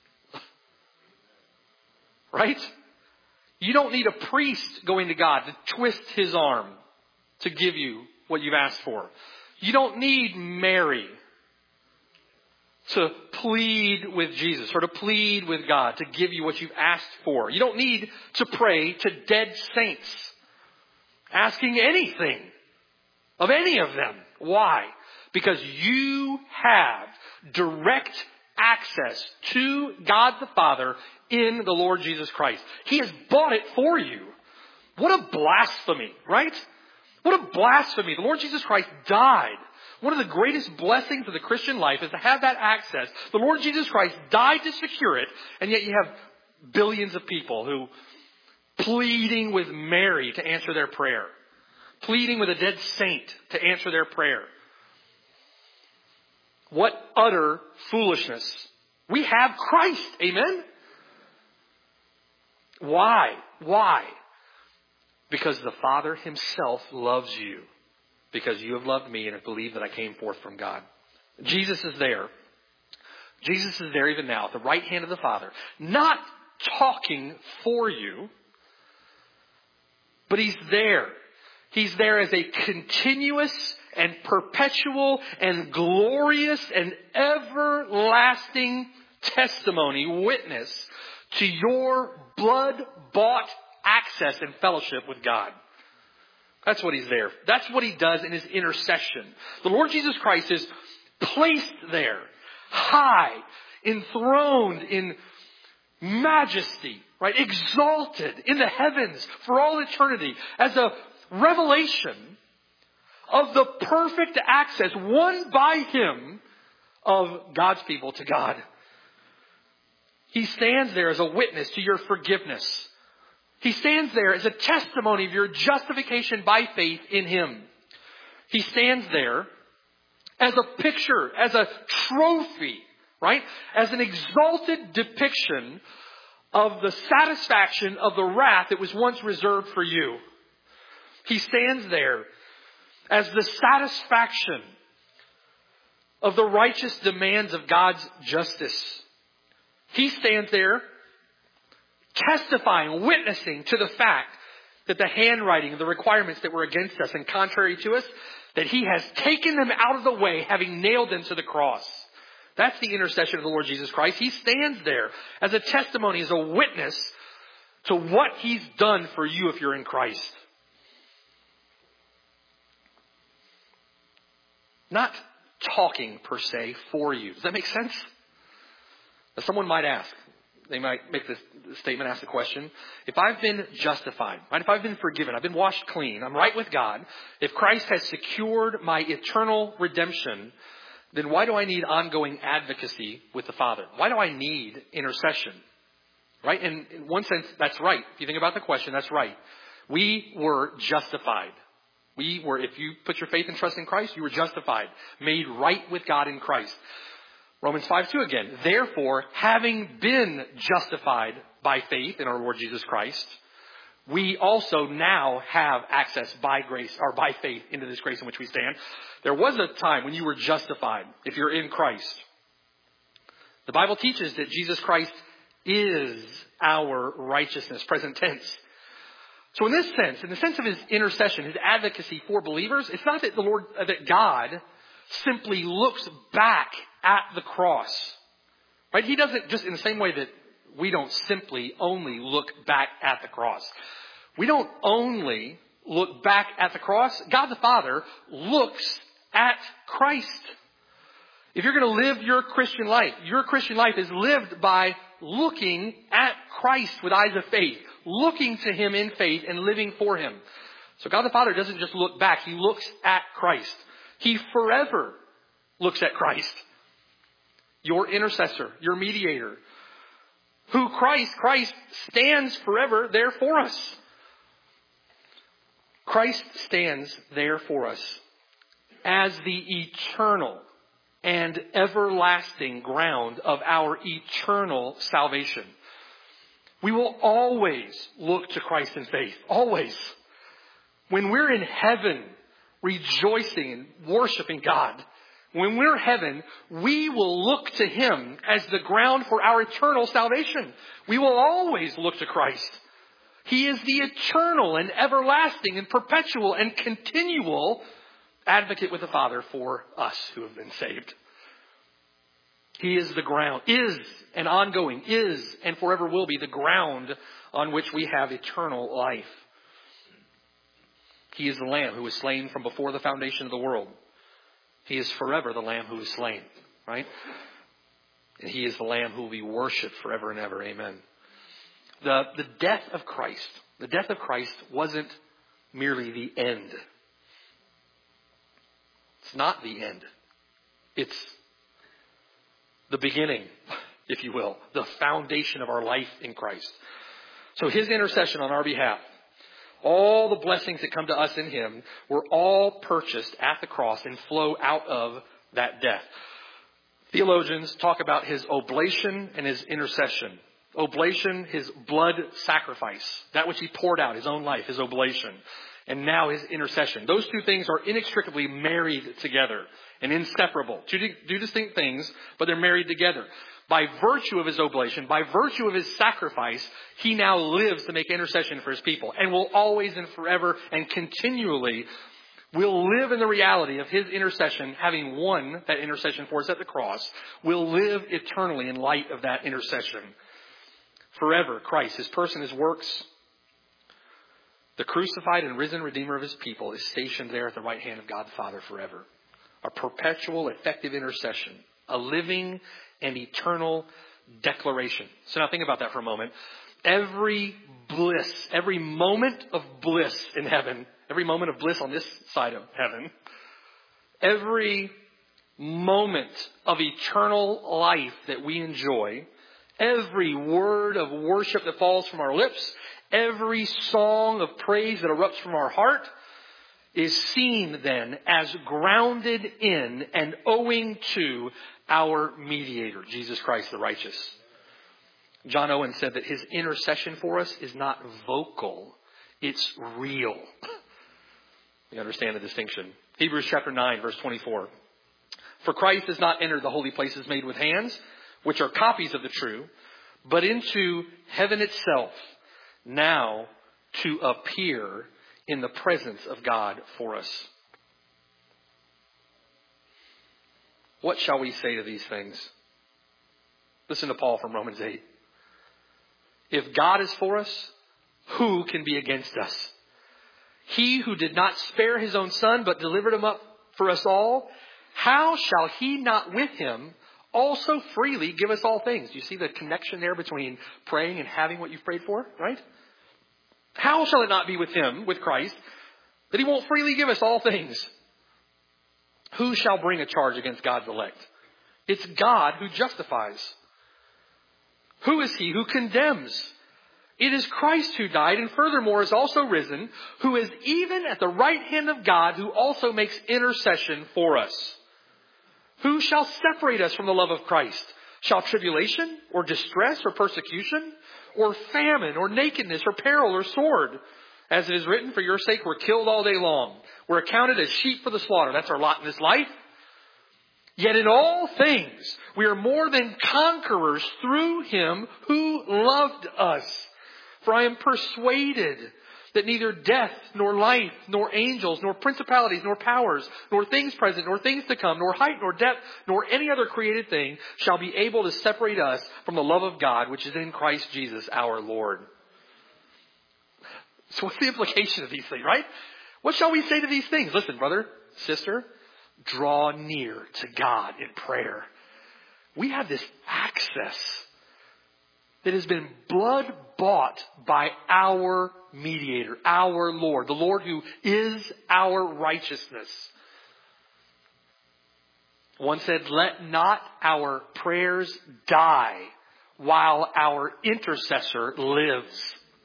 Right? You don't need a priest going to God to twist his arm to give you what you've asked for. You don't need Mary to plead with Jesus or to plead with God to give you what you've asked for. You don't need to pray to dead saints asking anything of any of them. Why? Because you have direct access to God the Father in the Lord Jesus Christ. He has bought it for you. What a blasphemy, right? What a blasphemy. The Lord Jesus Christ died. One of the greatest blessings of the Christian life is to have that access. The Lord Jesus Christ died to secure it, and yet you have billions of people who pleading with Mary to answer their prayer. Pleading with a dead saint to answer their prayer. What utter foolishness. We have Christ. Amen? Why? Why? Because the Father himself loves you. Because you have loved me and have believed that I came forth from God. Jesus is there. Jesus is there even now at the right hand of the Father. Not talking for you, but he's there. He's there as a continuous and perpetual and glorious and everlasting testimony, witness to your blood-bought access and fellowship with God. That's what he's there. That's what he does in his intercession. The Lord Jesus Christ is placed there, high, enthroned in majesty, right? Exalted in the heavens for all eternity as a revelation of the perfect access won by him of God's people to God. He stands there as a witness to your forgiveness. He stands there as a testimony of your justification by faith in him. He stands there as a picture, as a trophy, right? As an exalted depiction of the satisfaction of the wrath that was once reserved for you. He stands there as the satisfaction of the righteous demands of God's justice. He stands there testifying, witnessing to the fact that the handwriting and the requirements that were against us and contrary to us, that he has taken them out of the way, having nailed them to the cross. That's the intercession of the Lord Jesus Christ. He stands there as a testimony, as a witness to what he's done for you if you're in Christ. Not talking per se for you. Does that make sense? Someone might ask. They might make this statement, ask the question. If I've been justified, right? If I've been forgiven, I've been washed clean, I'm right with God. If Christ has secured my eternal redemption, then why do I need ongoing advocacy with the Father? Why do I need intercession? Right? And in one sense, that's right. If you think about the question, that's right. We were justified. If you put your faith and trust in Christ, you were justified, made right with God in Christ. Romans 5:2 again. Therefore, having been justified by faith in our Lord Jesus Christ, we also now have access by grace or by faith into this grace in which we stand. There was a time when you were justified if you're in Christ. The Bible teaches that Jesus Christ is our righteousness, present tense. So in this sense, in the sense of his intercession, his advocacy for believers, it's not that that God simply looks back at the cross. Right? He doesn't just in the same way that we don't simply only look back at the cross. We don't only look back at the cross. God the Father looks at Christ. If you're going to live your Christian life is lived by looking at Christ with eyes of faith, looking to him in faith and living for him. So God the Father doesn't just look back. He looks at Christ. He forever looks at Christ. Your intercessor, your mediator. Who Christ stands forever there for us. Christ stands there for us as the eternal and everlasting ground of our eternal salvation. We will always look to Christ in faith. Always. When we're in heaven, rejoicing and worshiping God, when we're in heaven, we will look to him as the ground for our eternal salvation. We will always look to Christ. He is the eternal and everlasting and perpetual and continual advocate with the Father for us who have been saved. He is the ground, is and ongoing, is and forever will be the ground on which we have eternal life. He is the Lamb who was slain from before the foundation of the world. He is forever the Lamb who is slain, right? And he is the Lamb who will be worshipped forever and ever. Amen. The death of Christ wasn't merely the end. It's not the end. It's the beginning, if you will, the foundation of our life in Christ. So his intercession on our behalf, all the blessings that come to us in him were all purchased at the cross and flow out of that death. Theologians talk about his oblation and his intercession. Oblation, his blood sacrifice, that which he poured out, his own life, his oblation. And now his intercession. Those two things are inextricably married together and inseparable. Two distinct things, but they're married together. By virtue of his oblation, by virtue of his sacrifice, he now lives to make intercession for his people and will always and forever and continually will live in the reality of his intercession, having won that intercession for us at the cross, will live eternally in light of that intercession. Forever, Christ, his person, his works, the crucified and risen Redeemer of his people is stationed there at the right hand of God the Father forever. A perpetual, effective intercession. A living and eternal declaration. So now think about that for a moment. Every bliss, every moment of bliss in heaven, every moment of bliss on this side of heaven, every moment of eternal life that we enjoy, every word of worship that falls from our lips, every song of praise that erupts from our heart is seen then as grounded in and owing to our mediator, Jesus Christ the righteous. John Owen said that his intercession for us is not vocal, it's real. You understand the distinction. Hebrews chapter 9, verse 24. For Christ has not entered the holy places made with hands, which are copies of the true, but into heaven itself, now to appear in the presence of God for us. What shall we say to these things? Listen to Paul from Romans 8. If God is for us, who can be against us? He who did not spare his own son, but delivered him up for us all, how shall he not with him also freely give us all things? You see the connection there between praying and having what you've prayed for, right? How shall it not be with him, with Christ, that he won't freely give us all things? Who shall bring a charge against God's elect? It's God who justifies. Who is he who condemns? It is Christ who died and furthermore is also risen, who is even at the right hand of God, who also makes intercession for us. Who shall separate us from the love of Christ? Shall tribulation or distress or persecution or famine or nakedness or peril or sword? As it is written, for your sake we're killed all day long. We're accounted as sheep for the slaughter. That's our lot in this life. Yet in all things we are more than conquerors through him who loved us. For I am persuaded that neither death, nor life, nor angels, nor principalities, nor powers, nor things present, nor things to come, nor height, nor depth, nor any other created thing shall be able to separate us from the love of God, which is in Christ Jesus our Lord. So what's the implication of these things, right? What shall we say to these things? Listen, brother, sister, draw near to God in prayer. We have this access that has been blood bought by our mediator, our Lord, the Lord who is our righteousness. One said, let not our prayers die while our intercessor lives.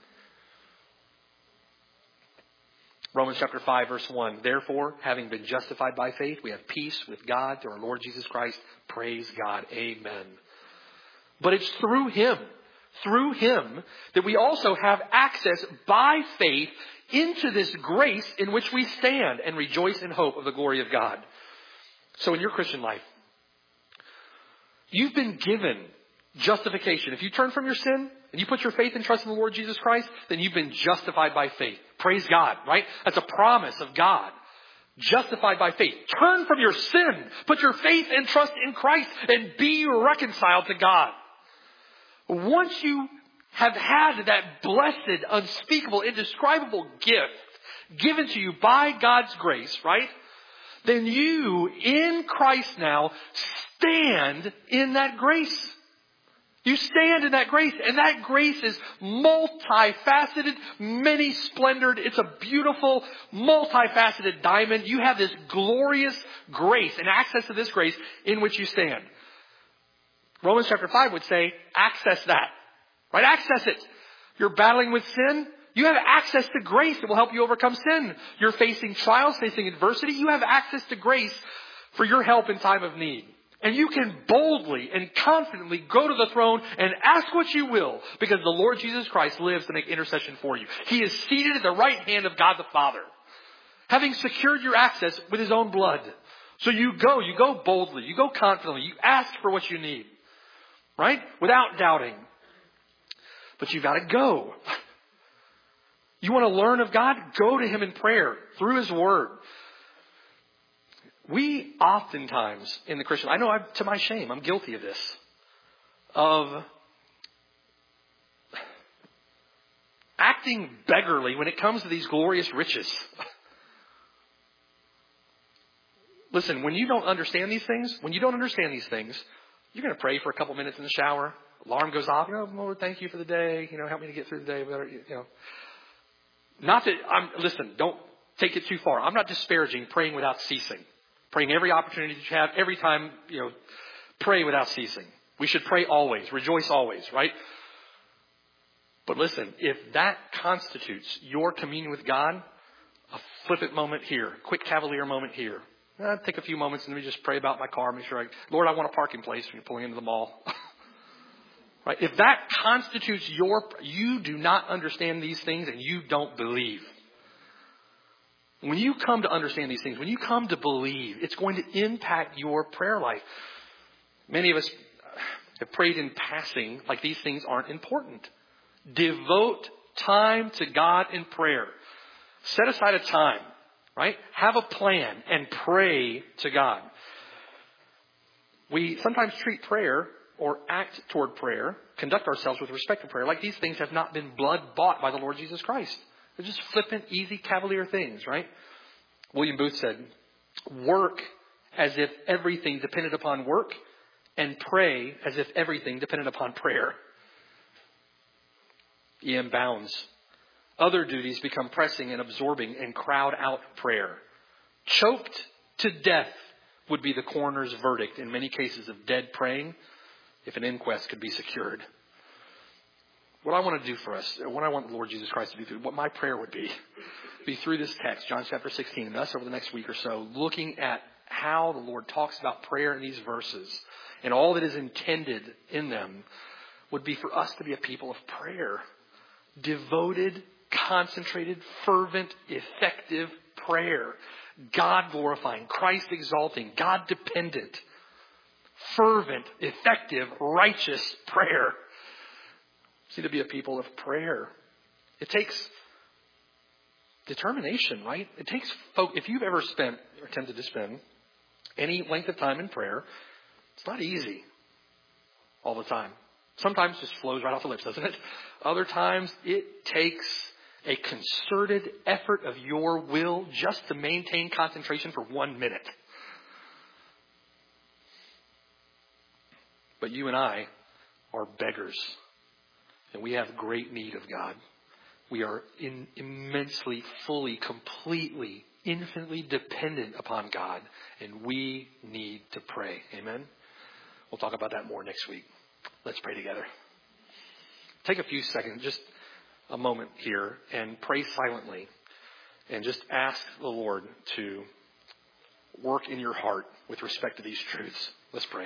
Romans chapter 5, verse 1. Therefore, having been justified by faith, we have peace with God through our Lord Jesus Christ. Praise God. Amen. But it's through him that we also have access by faith into this grace in which we stand and rejoice in hope of the glory of God. So in your Christian life, you've been given justification. If you turn from your sin and you put your faith and trust in the Lord Jesus Christ, then you've been justified by faith. Praise God, right? That's a promise of God. Justified by faith. Turn from your sin. Put your faith and trust in Christ and be reconciled to God. Once you have had that blessed, unspeakable, indescribable gift given to you by God's grace, right? Then you, in Christ now, stand in that grace. You stand in that grace, and that grace is multifaceted, many-splendored. It's a beautiful, multifaceted diamond. You have this glorious grace and access to this grace in which you stand. Romans chapter 5 would say, access that. Right? Access it. You're battling with sin. You have access to grace that will help you overcome sin. You're facing trials, facing adversity. You have access to grace for your help in time of need. And you can boldly and confidently go to the throne and ask what you will because the Lord Jesus Christ lives to make intercession for you. He is seated at the right hand of God the Father, having secured your access with his own blood. So you go boldly, you go confidently, you ask for what you need, right? Without doubting. But you've got to go. You want to learn of God? Go to him in prayer through his word. We oftentimes in the Christian, I know to my shame, I'm guilty of this, of acting beggarly when it comes to these glorious riches. Listen, when you don't understand these things, you're going to pray for a couple minutes in the shower. Alarm goes off. Lord, thank you for the day. Help me to get through the day. Not that listen, don't take it too far. I'm not disparaging praying without ceasing. Praying every opportunity that you have, every time, pray without ceasing. We should pray always, rejoice always, right? But listen, if that constitutes your communion with God, a flippant moment here, quick cavalier moment here. Take a few moments and let me just pray about my car, make sure Lord, I want a parking place when you're pulling into the mall. Right? If that constitutes you do not understand these things and you don't believe. When you come to understand these things, when you come to believe, it's going to impact your prayer life. Many of us have prayed in passing like these things aren't important. Devote time to God in prayer. Set aside a time, right? Have a plan and pray to God. We sometimes treat prayer or act toward prayer, conduct ourselves with respect to prayer, like these things have not been blood bought by the Lord Jesus Christ. They're just flippant, easy, cavalier things, right? William Booth said, work as if everything depended upon work and pray as if everything depended upon prayer. E.M. Bounds. Other duties become pressing and absorbing and crowd out prayer. Choked to death would be the coroner's verdict in many cases of dead praying if an inquest could be secured. what I want to do for us, what I want the Lord Jesus Christ to do through, what my prayer would be through this text, John chapter 16, and us over the next week or so, looking at how the Lord talks about prayer in these verses and all that is intended in them, would be for us to be a people of prayer. Devoted, concentrated, fervent, effective prayer. God glorifying, Christ exalting, God dependent, fervent, effective, righteous prayer. See, to be a people of prayer. It takes determination, right? It takes if you've ever spent or attempted to spend any length of time in prayer, it's not easy all the time. Sometimes it just flows right off the lips, doesn't it? Other times it takes a concerted effort of your will just to maintain concentration for 1 minute. But you and I are beggars, and we have great need of God. We are immensely, fully, completely, infinitely dependent upon God, and we need to pray. Amen? We'll talk about that more next week. Let's pray together. Take a few seconds, just a moment here, and pray silently, and just ask the Lord to work in your heart with respect to these truths. Let's pray.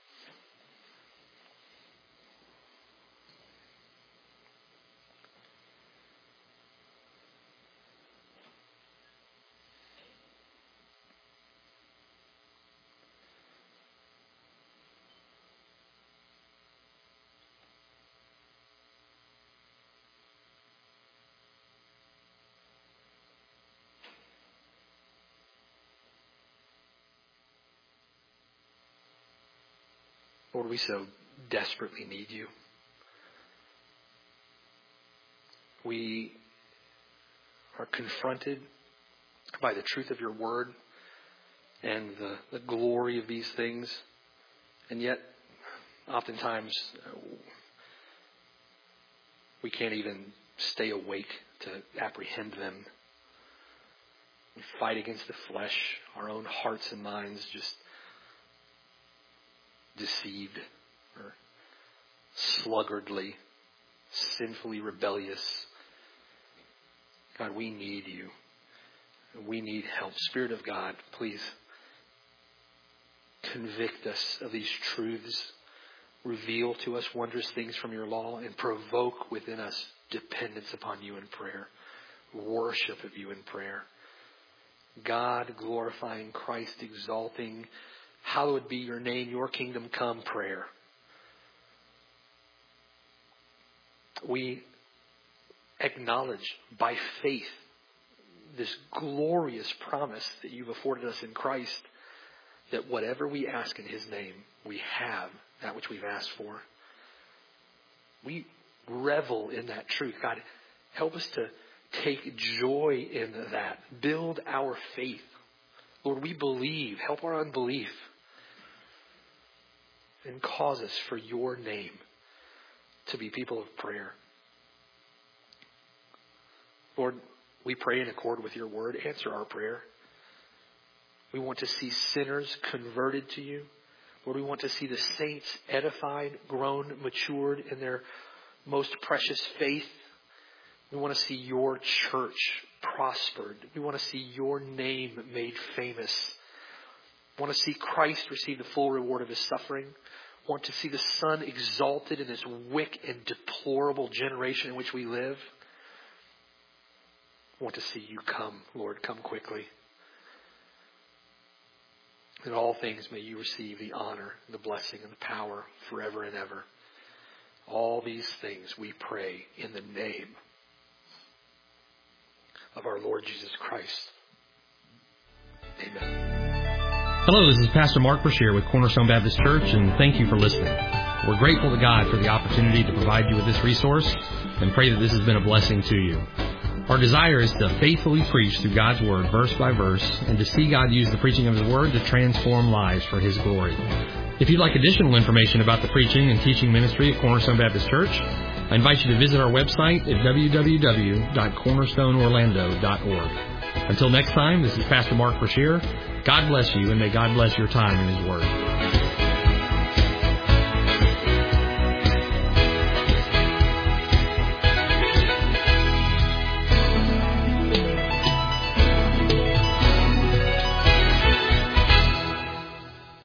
Lord, we so desperately need you. We are confronted by the truth of your word and the glory of these things. And yet, oftentimes, we can't even stay awake to apprehend them. We fight against the flesh, our own hearts and minds just deceived or sluggardly, sinfully rebellious. God, we need you. We need help. Spirit of God, please convict us of these truths. Reveal to us wondrous things from your law and provoke within us dependence upon you in prayer. Worship of you in prayer. God glorifying, Christ exalting, hallowed be your name, your kingdom come prayer. We acknowledge by faith this glorious promise that you've afforded us in Christ, that whatever we ask in his name, we have that which we've asked for. We revel in that truth. God, help us to take joy in that. Build our faith. Lord, we believe. Help our unbelief. And cause us for your name to be people of prayer. Lord, we pray in accord with your word. Answer our prayer. We want to see sinners converted to you. Lord, we want to see the saints edified, grown, matured in their most precious faith. We want to see your church prospered. We want to see your name made famous. We want to see Christ receive the full reward of his suffering. We want to see the Son exalted in this wicked and deplorable generation in which we live. We want to see you come, Lord, come quickly. In all things may you receive the honor, the blessing, and the power forever and ever. All these things we pray in the name of our Lord Jesus Christ. Amen. Hello, this is Pastor Mark Brashear with Cornerstone Baptist Church, and thank you for listening. We're grateful to God for the opportunity to provide you with this resource and pray that this has been a blessing to you. Our desire is to faithfully preach through God's Word, verse by verse, and to see God use the preaching of His Word to transform lives for His glory. If you'd like additional information about the preaching and teaching ministry at Cornerstone Baptist Church, I invite you to visit our website at www.cornerstoneorlando.org. Until next time, this is Pastor Mark Brashear. God bless you, and may God bless your time in His Word.